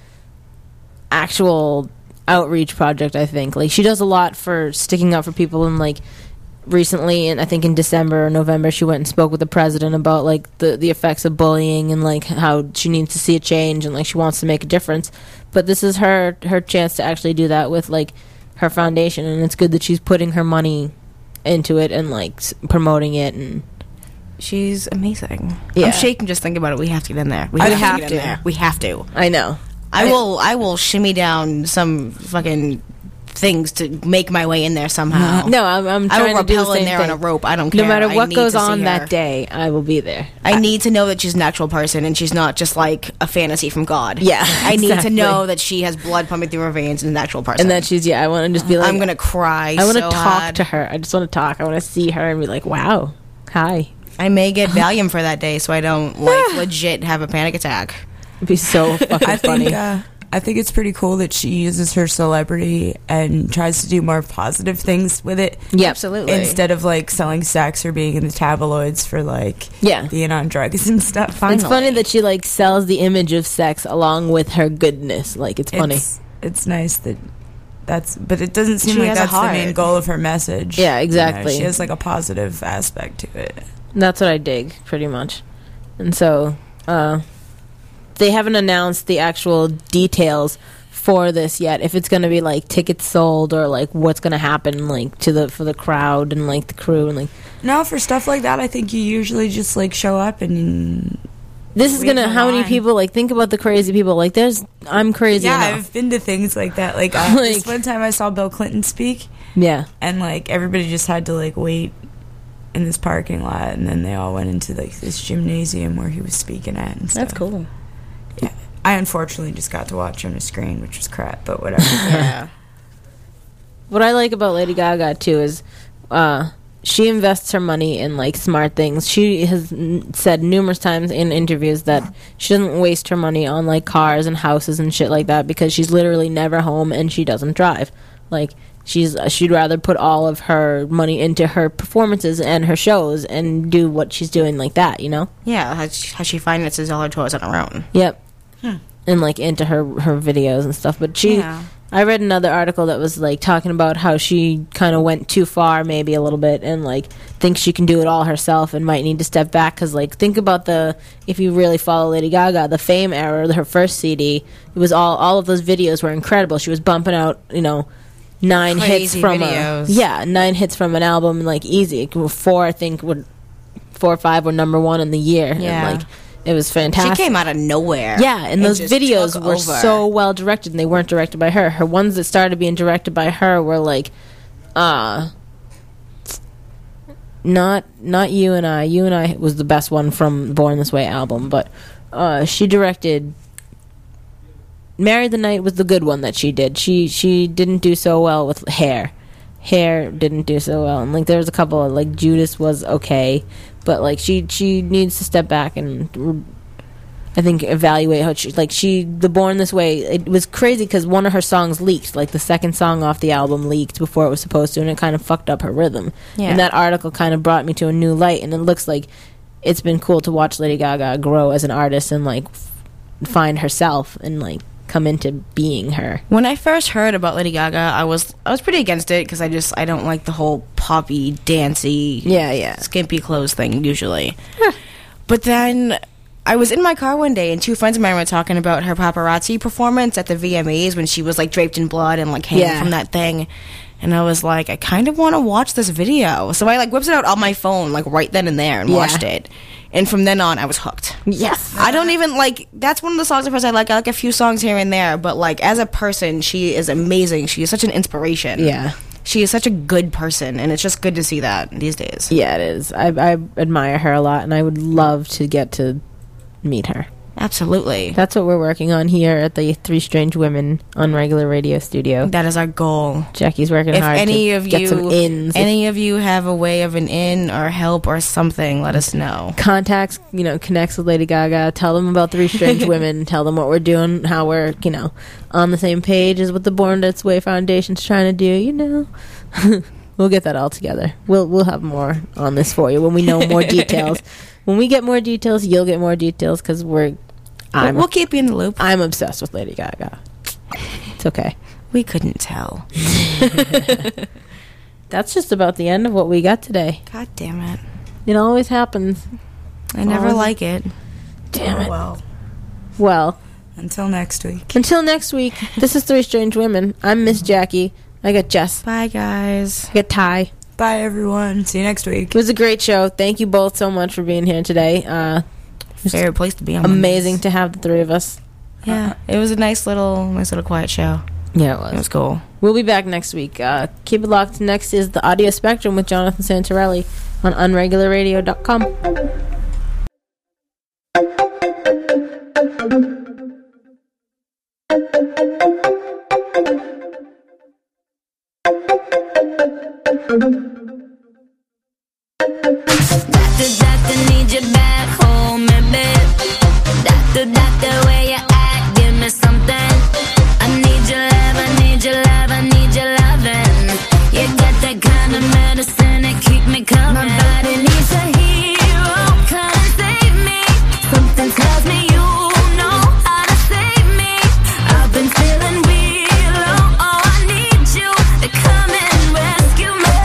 actual outreach project, I think. She does a lot for sticking up for people, and, recently, and I think in December or November, she went and spoke with the president about, the effects of bullying and, how she needs to see a change and, she wants to make a difference. But this is her chance to actually do that with, her foundation, and it's good that she's putting her money into it and, promoting it, and she's amazing. Yeah. I'm shaking just thinking about it. We have to get in there. We have to. I know. I will shimmy down some fucking things to make my way in there somehow. No, I'm trying to do the same in there thing. on a rope. I don't care. No matter what goes on that day, I will be there. I need to know that she's an actual person and she's not just a fantasy from God. Yeah, I need to know that she has blood pumping through her veins and an actual person. And that she's, I want to just be I'm gonna cry. I want to so talk hard. to her. I just want to talk. I want to see her and be like, wow, hi. I may get Valium for that day so I don't legit have a panic attack. It'd be so fucking funny. I think it's pretty cool that she uses her celebrity and tries to do more positive things with it. Yeah, absolutely. Instead of selling sex or being in the tabloids for being on drugs and stuff. Finally. It's funny that she sells the image of sex along with her goodness. It's funny. It's nice but it doesn't seem like that's the main goal of her message. Yeah, exactly. She has a positive aspect to it. That's what I dig, pretty much. And so, they haven't announced the actual details for this yet. If it's going to be tickets sold or what's going to happen for the crowd and the crew and No, for stuff like that, I think you usually just show up and. This is gonna. How many people think about the crazy people? I'm crazy. Yeah, enough. I've been to things like that. This one time I saw Bill Clinton speak. Yeah, and everybody just had to wait in this parking lot, and then they all went into this gymnasium where he was speaking at. And stuff. That's cool. Yeah, I unfortunately just got to watch on a screen, which was crap, but whatever. Yeah. What I like about Lady Gaga too is, she invests her money in smart things. She has said numerous times in interviews that she doesn't waste her money on cars and houses and shit like that because she's literally never home and she doesn't drive. She'd rather put all of her money into her performances and her shows and do what she's doing like that, Yeah, how she finances all her tours on her own. Yep. And into her videos and stuff. But I read another article that was talking about how she kind of went too far, maybe a little bit, and thinks she can do it all herself and might need to step back. Because think about if you really follow Lady Gaga, the Fame era, her first CD, it was all of those videos were incredible. She was bumping out, 9 hits from videos. 9 hits from an album, easy. 4 or 5 were number 1 in the year. Yeah. And, it was fantastic. She came out of nowhere. Yeah, and those videos were so well directed, and they weren't directed by her. Her ones that started being directed by her were not You and I. You and I was the best one from Born This Way album, but she directed Marry the Night was the good one that she did. She didn't do so well with Hair. Hair didn't do so well, and like there was a couple of, like, Judas was okay, but like she needs to step back and I think evaluate how the Born This Way, it was crazy because one of her songs leaked, like the second song off the album leaked before it was supposed to, and it kind of fucked up her rhythm. Yeah. And that article kind of brought me to a new light, and it looks like it's been cool to watch Lady Gaga grow as an artist and like find herself and like come into being her. When I first heard about Lady Gaga, I was pretty against it because I don't like the whole poppy, dancey, skimpy clothes thing usually. But then I was in my car one day and two friends of mine were talking about her paparazzi performance at the VMAs when she was like draped in blood and like hanging from that thing. And I was like, I kind of want to watch this video. So I like whipped it out on my phone like right then and there and watched it. And from then on, I was hooked. Yes. I don't even like, that's one of the songs of hers I like. I like a few songs here and there, but like as a person, she is amazing. She is such an inspiration. Yeah. She is such a good person, and it's just good to see that these days. Yeah, it is. I admire her a lot, and I would love to get to meet her. Absolutely. That's what we're working on here at the Three Strange Women Unregular Radio Studio. That is our goal. Jackie's working hard to get some ins. Any of you have a way of an in or help or something, let us know. Contacts, connects with Lady Gaga. Tell them about Three Strange Women. Tell them what we're doing, how we're, on the same page as what the Born This Way Foundation's trying to do, We'll get that all together. We'll have more on this for you when we know more details. When we get more details, you'll get more details because we'll keep you in the loop. I'm obsessed with Lady Gaga. It's okay. We couldn't tell. That's just about the end of what we got today. God damn it. It always happens. I never like it. Damn it. Well, until next week. This is Three Strange Women. I'm Miss Jackie. I got Jess. Bye, guys. I got Ty. Bye, everyone. See you next week. It was a great show. Thank you both so much for being here today. Favorite place to be on. Amazing to have the three of us. Yeah, it was a nice little quiet show. Yeah, it was. It was cool. We'll be back next week. Keep it locked. Next is the Audio Spectrum with Jonathan Santorelli on unregularradio.com. Doctor, need you back home, baby. Doctor, where you at? Give me something. I need your love, I need your love, I need your loving. You got that kind of medicine that keep me coming. My body needs a hero, come and save me. Something tells me you know how to save me. I've been feeling real low, oh, I need you to come and rescue me.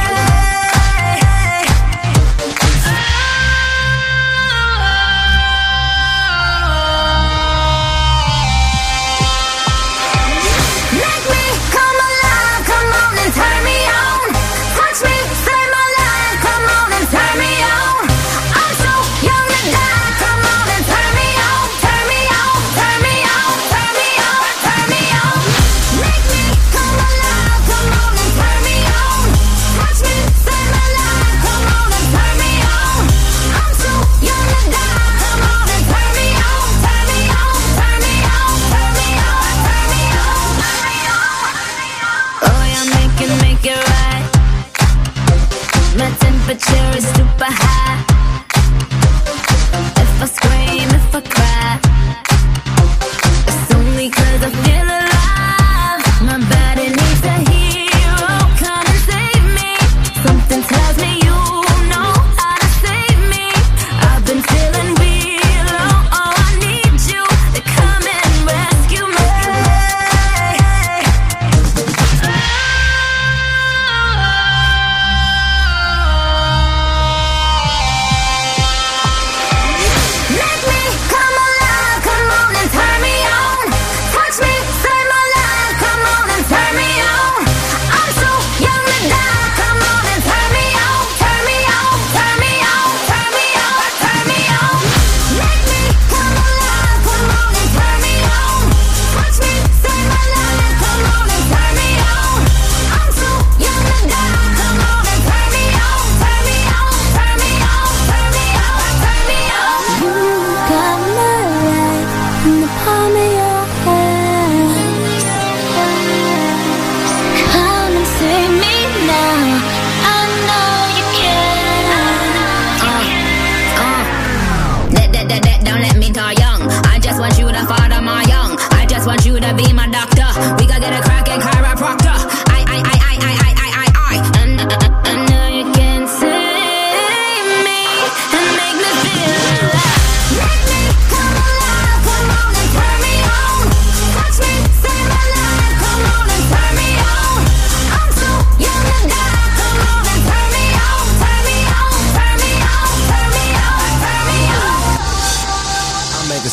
Temperature is super high. If I scream, if I cry, it's only 'cause I feel alive. My body needs a hero, come and save me. Something tells me you know how to save me. I've been feeling real low, oh, I need you to come and rescue me.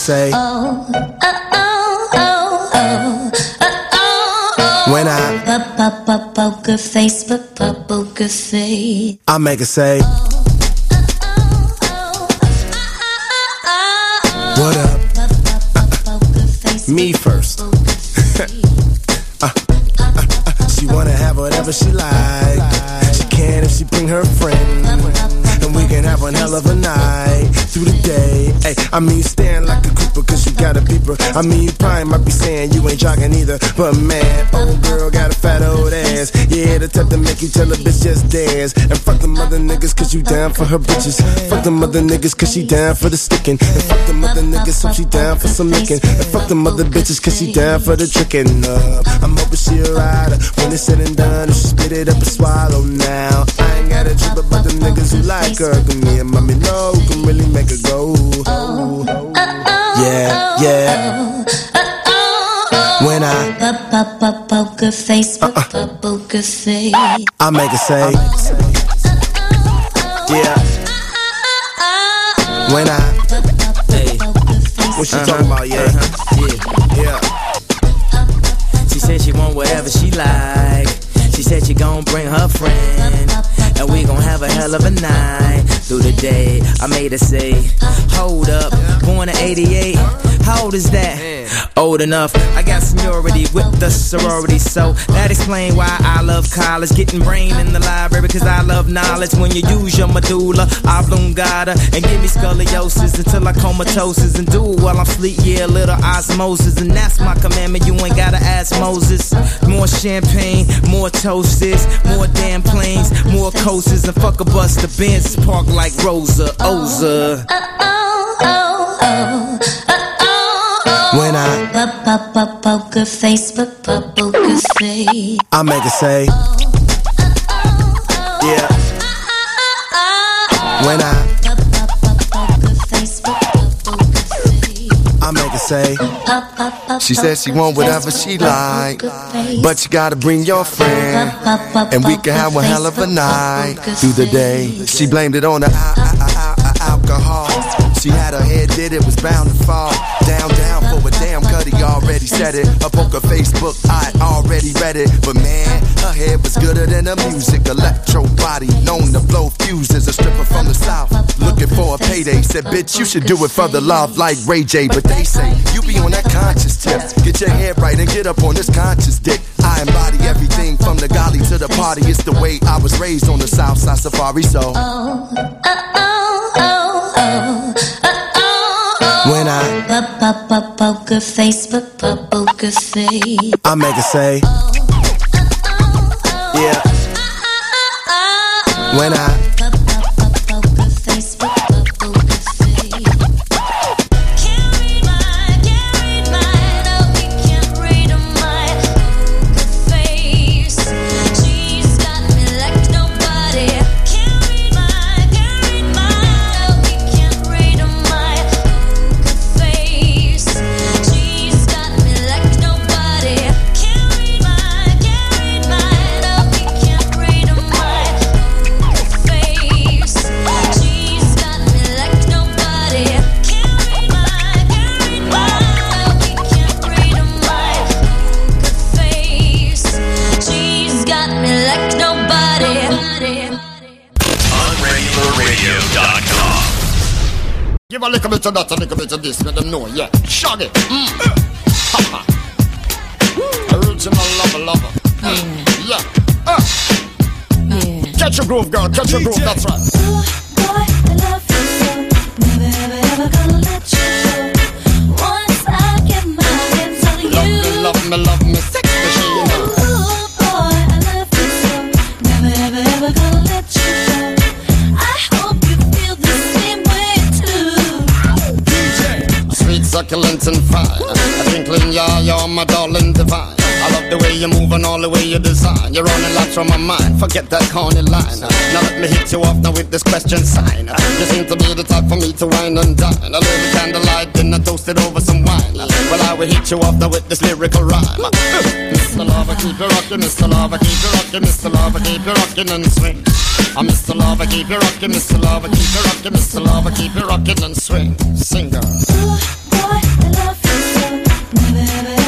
say, when I poker face, poker face. I make her say, what up? Me first. She wanna have whatever she like. She can if she bring her friend, and we can have one hell of a night through the day. Ay, I mean, you stand like a creeper cause you got a beeper. I mean, you probably might be saying you ain't jogging either, but man, old girl got a fat old ass. Yeah, the type to make you tell a bitch just dance. And fuck them other niggas cause you down for her bitches. Fuck them other niggas cause she down for the sticking. And fuck them other niggas so she down for some licking. And fuck them other bitches cause she down for the tricking. I'm hoping she a rider when it's said and done. If she spit it up and swallow now. I ain't got a trip about them niggas who like her. Cause me and mommy know who can really make her go. Yeah, yeah. When I poker face, poker face. I make her say, yeah. When I, hey, what she talking about? Yeah, yeah. She said she want whatever she like. She said she gon' bring her friend, and we gon' have a hell of a night through the day. I made her say, hold up, born in 88. How old is that? Old enough. I got seniority with the sorority, so that explain why I love college. Getting brain in the library cause I love knowledge. When you use your medulla oblongata and give me scoliosis until I comatosis and do it while I'm asleep. Yeah, a little osmosis, and that's my commandment. You ain't gotta ask Moses. More champagne, more toasters, more damn planes, more coasters, and fuck a bus. The Benz park like Rosa Oza. When I poker face, poker face. I make her say, yeah. When I make her say, she said she want whatever she like, but you gotta bring your friend, and we can have one hell of a night through the day. She blamed it on the alcohol. She had her head did it, was bound to fall. Down for a damn cut, he already said it. Her poker Facebook, I already read it. But man, her head was gooder than the music. Electro body, known to blow fuses. A stripper from the south, looking for a payday. Said, bitch, you should do it for the love like Ray J. But they say, you be on that conscious tip. Get your head right and get up on this conscious dick. I embody everything from the golly to the party. It's the way I was raised on the south side safari, so when I poker face, poker face. I make her say, yeah. When poker face, poker face. Can't read mine, oh, we can't read mine. Poker face, she's got me like nobody. Can't read mine, oh, we can't read mine. Poker face, she's got me like nobody. Can't read mine, oh, we can't read mine. Poker face, she's got me like nobody. Can't read mine, oh, we can't read mine. Poker face, she's got me like nobody. UnregularRadio.com. Give a little bit of that, a little bit of this, let them know, yeah. Shag it. Original lover. Yeah. Catch your groove, girl, catch your groove, that's right. Boy, I love you so. Never, ever gonna let you go. Once I get my hands on you. Love me, sex machine. Ooh, boy, I love you so. Never, ever gonna let you go. I hope you feel the same way too. DJ, sweet, succulent, and fine. A twinkling, yeah, you're my darling divine. I love the way you move and all the way you design. You're running lots from my mind, forget that corny line. Now let me hit you off now with this question sign. You seem to be the type for me to wine and dine. A little candlelight, dinner toasted over some wine. Well, I will hit you off now with this lyrical rhyme. Mr. Lover, keep you rockin', Mr. Lover, keep you rockin', Mr. Lover, keep you rockin' and swing. I'm Mr. Lover, keep you rockin', Mr. Lover, keep you rockin', Mr. Lover, keep you rockin' and swing. Sing, girl. Boy,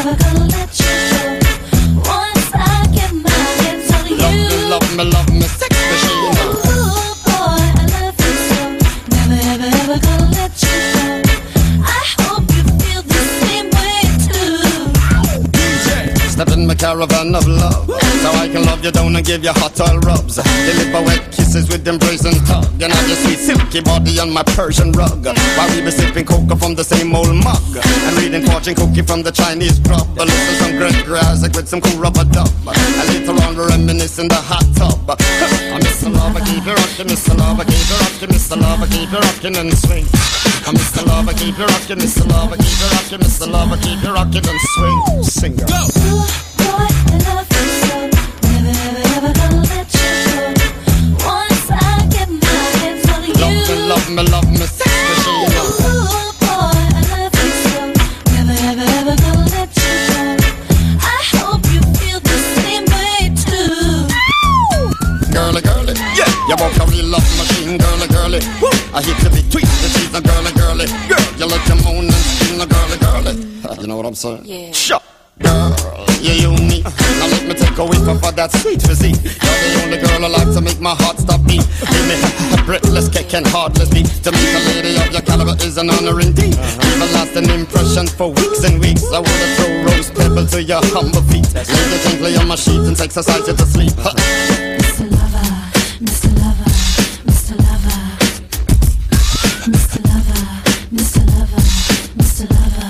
ever gonna let you go. Once I get my hands on you. Love me, sex machine. Ooh, boy, I love you so. Never ever gonna let you go. I hope you feel the same way too. Step in my caravan of love, so I can love you down and give you hot oil rubs. Deliver wet kisses with embrace and hug, and have your sweet silky body on my Persian rug. While we be sipping cocoa from the same old mug, and reading fortune cookie from the Chinese grub. Listen some Greg Grazik with some cool rubber dub. A little on reminisce in the hot tub. I miss the love, I keep you rockin', miss the love, I keep you rockin', miss the love, I keep you rockin' and swing. I miss the love, I keep you rockin', miss the love, I keep you rockin', miss the love, I keep you rockin' and swing. Sing it. Go. Boy, I love you so. Never ever gonna let you go. Once I get my hands on you. Love me, sex machine. Ooh, boy, I love you so. Never ever gonna let you go. I hope you feel the same way too. Girly, yeah, you walk a real love machine, girly. Woo. I hit you between the teeth, girly. Girl, you let your moan and scream, girly. You know what I'm saying? Yeah. Shut. Girl, you me. Now let me take a whiff for that sweet physique. You're the only girl I like to make my heart stop beat. Give me a breathless kick and heartless beat. To meet a lady of your caliber is an honor indeed. Leave a lasting impression for weeks and weeks. I wanna throw rose pebble to your humble feet. Lay you gently on my sheet and exercise you to sleep. Mr. Lover, Mr. Lover, Mr. Lover, Mr. Lover, Mr. Lover, Mr. Lover.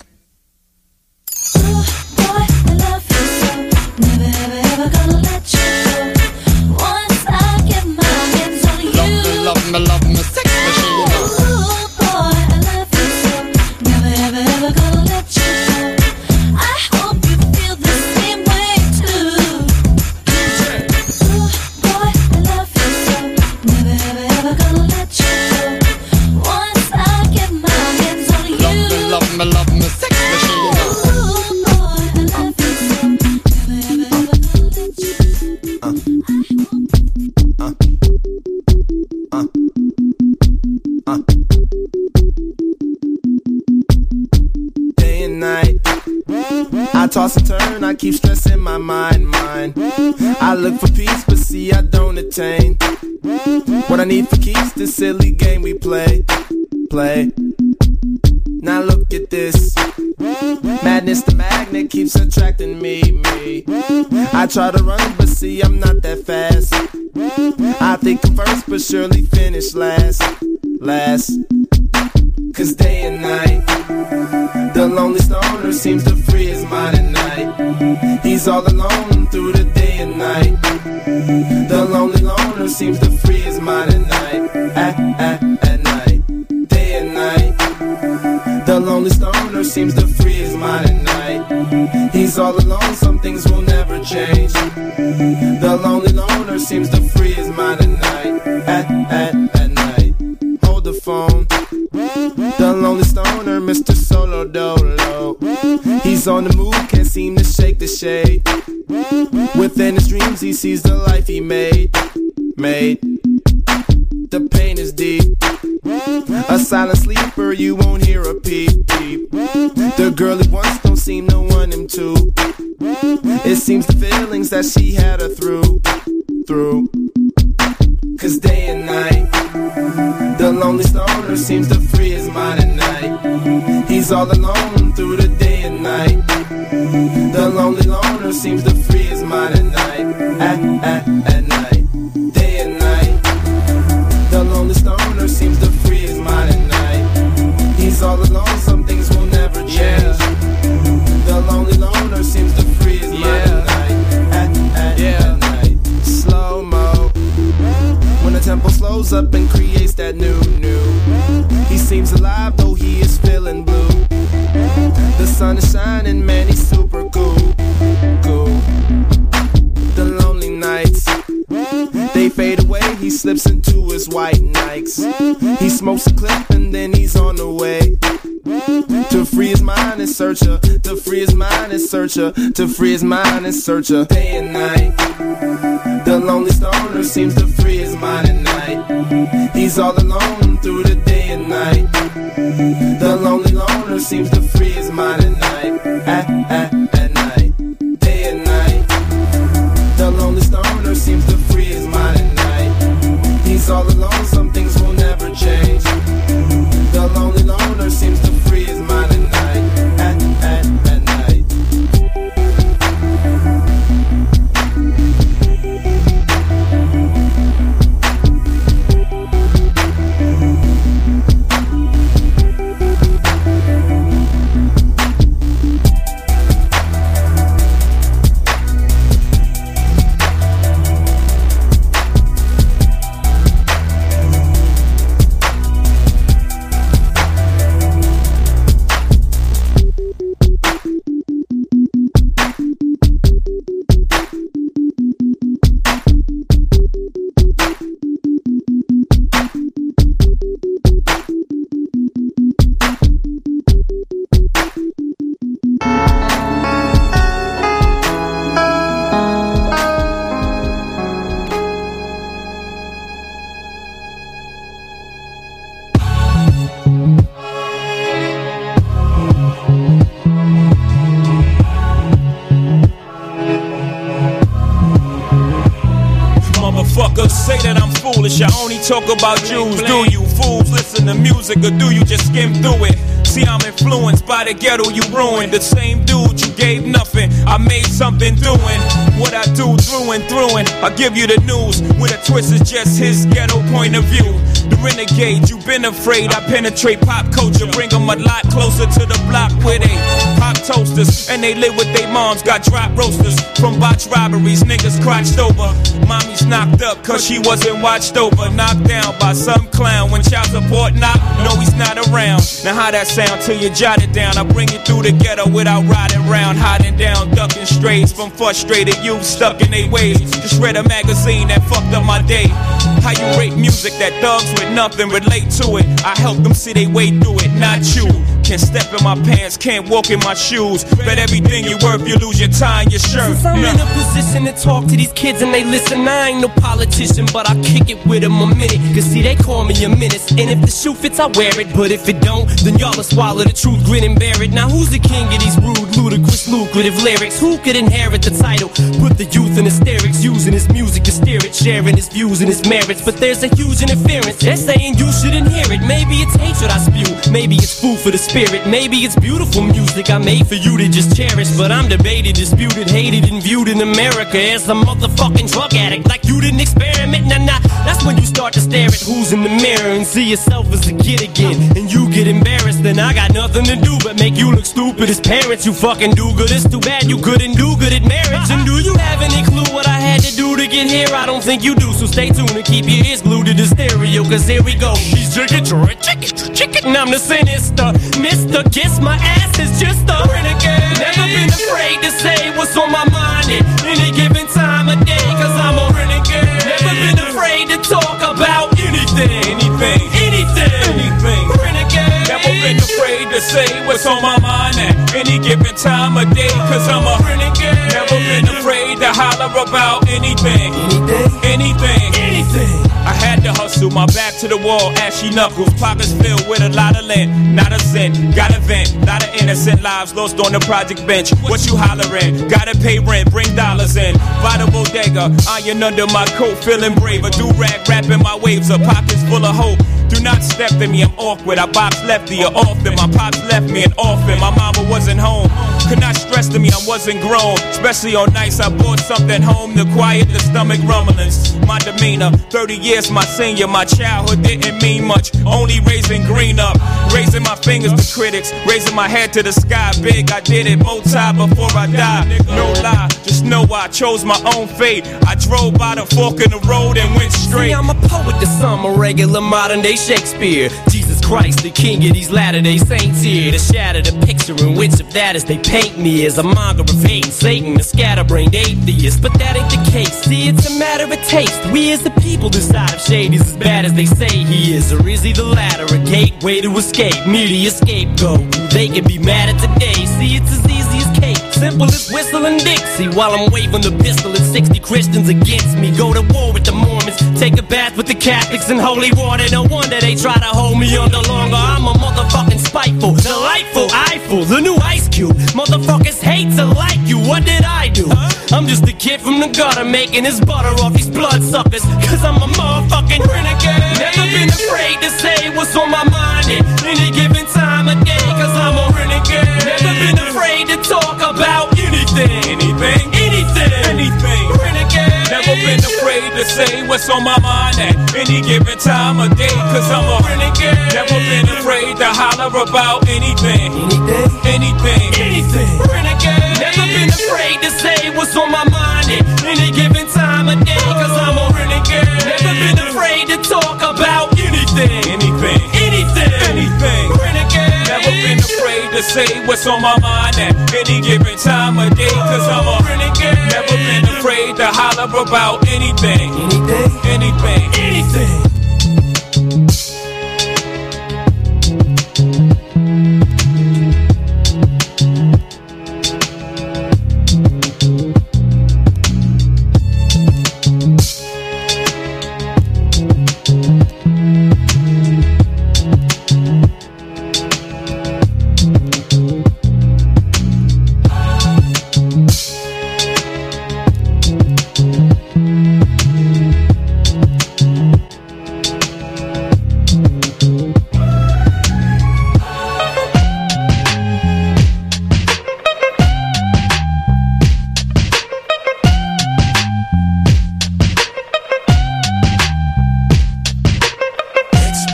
Ooh, boy, I love you so. Never ever gonna let you go. Once I get my hands on you. Love me, sex machine. Ooh, boy, I love you so. Never ever gonna let you go. I hope you feel the same way too. Ooh, boy, I love you so. Never ever gonna let you go. Once I get my hands on you. Love me, sex machine. Ooh, boy, I love you so. Never ever gonna let you go. Day and night, I toss and turn, I keep stressing my mind. I look for peace, but see I don't attain. What I need for keeps this silly game we play. Now look at this. Madness, the magnet keeps attracting me. I try to run, but see I'm not that fast. I think I'm first, but surely finish last. Cause day and night, the lonely stoner seems to free his mind at night. He's all alone through the day and night. The lonely loner seems to free his mind at night. At night, day and night. The lonely stoner seems to free his mind at night. He's all alone, some things will never change. The lonely loner seems to free his mind at night. At night. Hold the phone. The lonely stoner, Mr. Solo Dolo. He's on the move, can't seem to shake the shade. Within his dreams, he sees the life he made. The pain is deep. A silent sleeper, you won't hear a peep. The girl he wants don't seem to want him to. It seems the feelings that she had her through. Cause day and night, the lonely stoner seems to free his mind at night. He's all alone through the day and night. The lonely loner seems to free his mind at night. At night, day and night. The lonely stoner seems to free his mind at night. He's all alone, some things will never change. The lonely loner seems to free his mind at night. At night, slow mo. When the tempo slows up and creates that new. He seems alive though he is feeling blue. The sun is shining, man, he's super cool. The lonely nights, they fade away, he slips into his white Nikes. He smokes a clip and then he's on the way. To free his mind and searcher, to free his mind and searcher, to free his mind and searcher. Day and night, the lonely stoner seems to free his mind at night. He's all alone through the day and night. The lonely loner seems to free his mind at night. talk about Jews, do you? Fools listen to music or do you just skim through it? See, I'm influenced by the ghetto you ruined. The same dude you gave nothing, I made something doing what I do through and through. And I give you the news with a twist, is just his ghetto point of view. The renegade, you've been afraid. I penetrate pop culture, bring them a lot closer to the block where they pop toasters and they live with their moms. Got drop roasters from botch robberies, niggas crotched over. Mommy's knocked up cause she wasn't watched over. Knocked down by some clown when child support knocked. No, he's not around. Now how that sound till you jot it down? I bring you through the ghetto without riding round, hiding down, ducking strays from frustrated youth stuck in their ways. Just read a magazine that fucked up my day. How you rate music that thugs with nothing relate to it? I help them see they way through it, not you. Can't step in my pants, can't walk in my shoes. Bet everything you worth, you lose your tie and your shirt. Since I'm in a position to talk to these kids and they listen, I ain't no politician, but I kick it with them a minute. Cause see, they call me a menace, and if the shoe fits, I wear it. But if it don't, then y'all will swallow the truth, grin and bear it. Now who's the king of these rude, ludicrous, lucrative lyrics? Who could inherit the title? Put the youth in hysterics, using his music to steer it, sharing his views and his merits. But there's a huge interference, they're saying you shouldn't hear it. Maybe it's hatred I spew, maybe it's food for the spirit. Maybe it's beautiful music I made for you to just cherish. But I'm debated, disputed, hated, and viewed in America as a motherfucking drug addict. Like you didn't experiment, nah. That's when you start to stare at who's in the mirror and see yourself as a kid again. And you get embarrassed, then I got nothing to do but make you look stupid as parents. You fucking do good, it's too bad you couldn't do good at marriage. And do you have any clue what I had to do to get here? I don't think you do, so stay tuned and keep your ears glued to the stereo. Cause here we go, he's chicken, and I'm the sinister Mr. Kiss my ass is just a renegade. Never been afraid to say what's on my mind at any given time of day, cause I'm a renegade. Never been afraid to talk about anything. Renegade. Never been afraid to say what's on my mind at any given time of day, cause I'm a renegade. Never been afraid to holler about anything. I had to hustle, my back to the wall, ashy knuckles, pockets filled with a lot of lint, not a cent, got a vent, lot of innocent lives lost on the project bench. What you hollering? Gotta pay rent, bring dollars in, buy the bodega, iron under my coat, feeling brave, a do-rag wrapping my waves, a pockets full of hope. Do not step to me, I'm awkward. I box lefty or often. My pops left me an orphan. My mama wasn't home. Could not stress to me, I wasn't grown. Especially on nights I brought something home to quiet the stomach rumblings. My demeanor, 30 years my senior. My childhood didn't mean much. Only raising green up. Raising my fingers to critics. Raising my head to the sky. Big, I did it multi before I died. No lie, just know I chose my own fate. I drove by the fork in the road and went straight. See, I'm a poet to some, a regular modern day Shakespeare. Jesus Christ, the king of these latter-day saints here, to shatter the picture in which of that as they paint me as a monger of hate and Satan, a scatterbrained atheist. But that ain't the case, see, it's a matter of taste. We as the people decide if Shady's as bad as they say he is, or is he the latter, a gateway to escape, media scapegoat. They can be mad at today, see, it's as easy as cake, simple as whistling Dixie, while I'm waving the pistol at 60 Christians against me. Go to war with the Mormons, take a bath with the Catholics in holy water. No wonder they try to hold me under longer. I'm a motherfucking spiteful, delightful, eyeful, the new Ice Cube. Motherfuckers hate to like you, what did I do? I'm just a kid from the gutter making his butter off these bloodsuckers, cause I'm a motherfucking renegade. Never been afraid to say what's on my mind at any given time of day, cause I'm a renegade. Never been afraid to talk about anything. Renegade. Never been afraid to say what's on my mind at any given time of day, cause I'm a renegade. Never been afraid to holler about anything. Renegade. Never been afraid to say what's on my mind at any given time of day, cause I'm a renegade. Never been afraid to talk about anything. Renegade. Never been afraid to say what's on my mind at any given time of day, cause I'm a renegade. Never been afraid to holler about anything.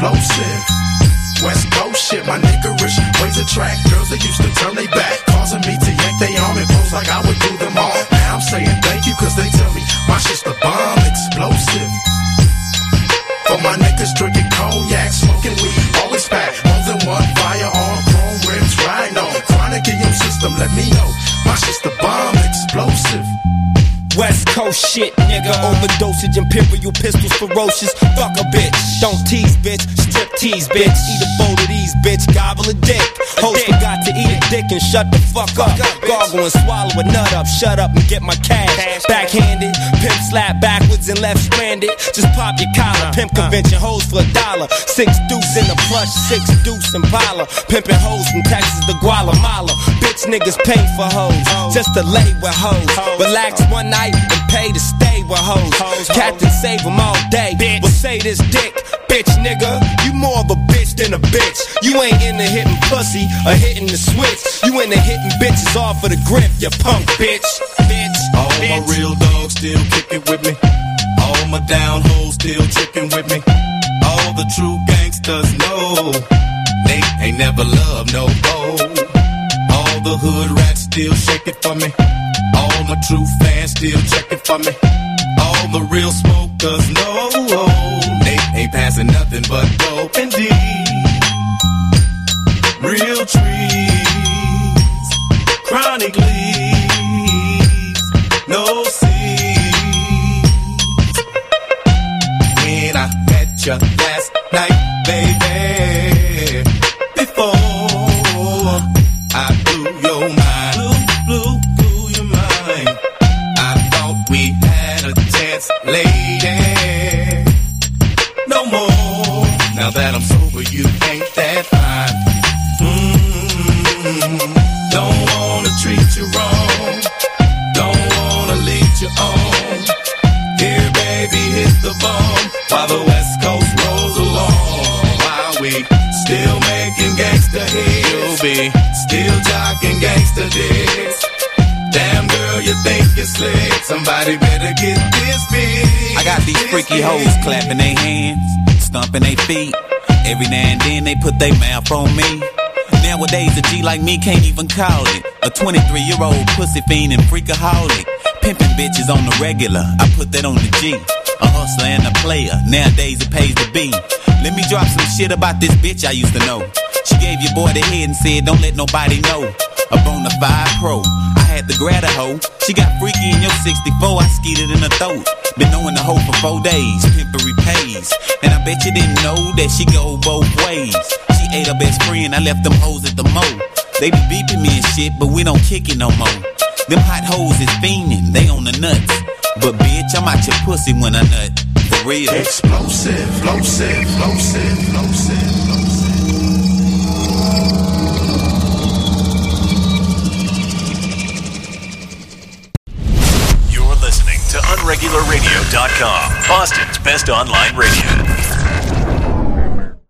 explosive. West Coast shit, my niggerish ways attract girls that used to turn they back, causing me to yank they arm and pose like I would do them all. Now I'm saying thank you cause they tell me my shit's the bomb, explosive. For my niggas drinking cognac, smoking weed, always fat, more than one firearm, chrome rims, riding on. Chronic in your system, let me know my shit's the bomb, explosive. West Coast shit, nigga. Overdosage, imperial pistols, ferocious. Fuck a bitch. Don't tease, bitch. Strip tease, bitch. Eat a bowl of these, bitch. Gobble a dick. Host forgot to eat a dick and shut the fuck up. Gargle and swallow a nut up. Shut up and get my cash. Backhanded. Pimp slap backwards and left stranded. Just pop your collar. Pimp convention hoes for $1. 6 deuce in the plush. 6 deuce Impala. Pimping hoes from Texas to Guatemala. Bitch niggas pay for hoes. Just to lay with hoes. Relax one night and pay to stay with hoes. Captain save them all day. Well say this dick, bitch nigga. You more of a bitch than a bitch. You ain't into hitting pussy or hitting the switch. You into hitting bitches off of the grip, you punk bitch. All my real dogs still kicking with me. All my down hoes still tricking with me. All the true gangsters know they ain't never loved no hoe. All the hood rats still shake it for me. All my true fans still checking for me. All the real smokers know they ain't passing nothing but dope and D. Real trees, chronic leaves, no seeds. When I met you last night, baby, before I blew your mind, blew your mind. I thought we had a chance, lady. No more. Now that I'm sober, you ain't that fine. Don't wanna treat you wrong. Don't wanna lead you on. Here, baby, hit the bomb while the West Coast rolls along. While we still making gangsta hits, you'll be still jocking gangsta dicks. Damn girl, you think you're slick. Somebody better get this big. I got these freaky hoes clapping their hands, stomping their feet. Every now and then they put their mouth on me. Nowadays a G like me can't even call it a 23-year-old pussy fiend and freakaholic. Pimping bitches on the regular, I put that on the G. A hustler and a player, nowadays it pays to be. Let me drop some shit about this bitch I used to know. She gave your boy the head and said don't let nobody know. A bonafide pro, I had to grab a hoe. She got freaky in your 64, I skeeted in her throat. Been knowing the hoe for 4 days, pimpery pays. And I bet you didn't know that she go both ways. She ate her best friend, I left them hoes at the mo. They be beeping me and shit, but we don't kick it no more. Them hot hoes is fiending, they on the nuts. But bitch, I'm out your pussy when I nut. For real. Explosive, explosive, explosive, explosive, explosive. You're listening to UnregularRadio.com, Boston's best online radio.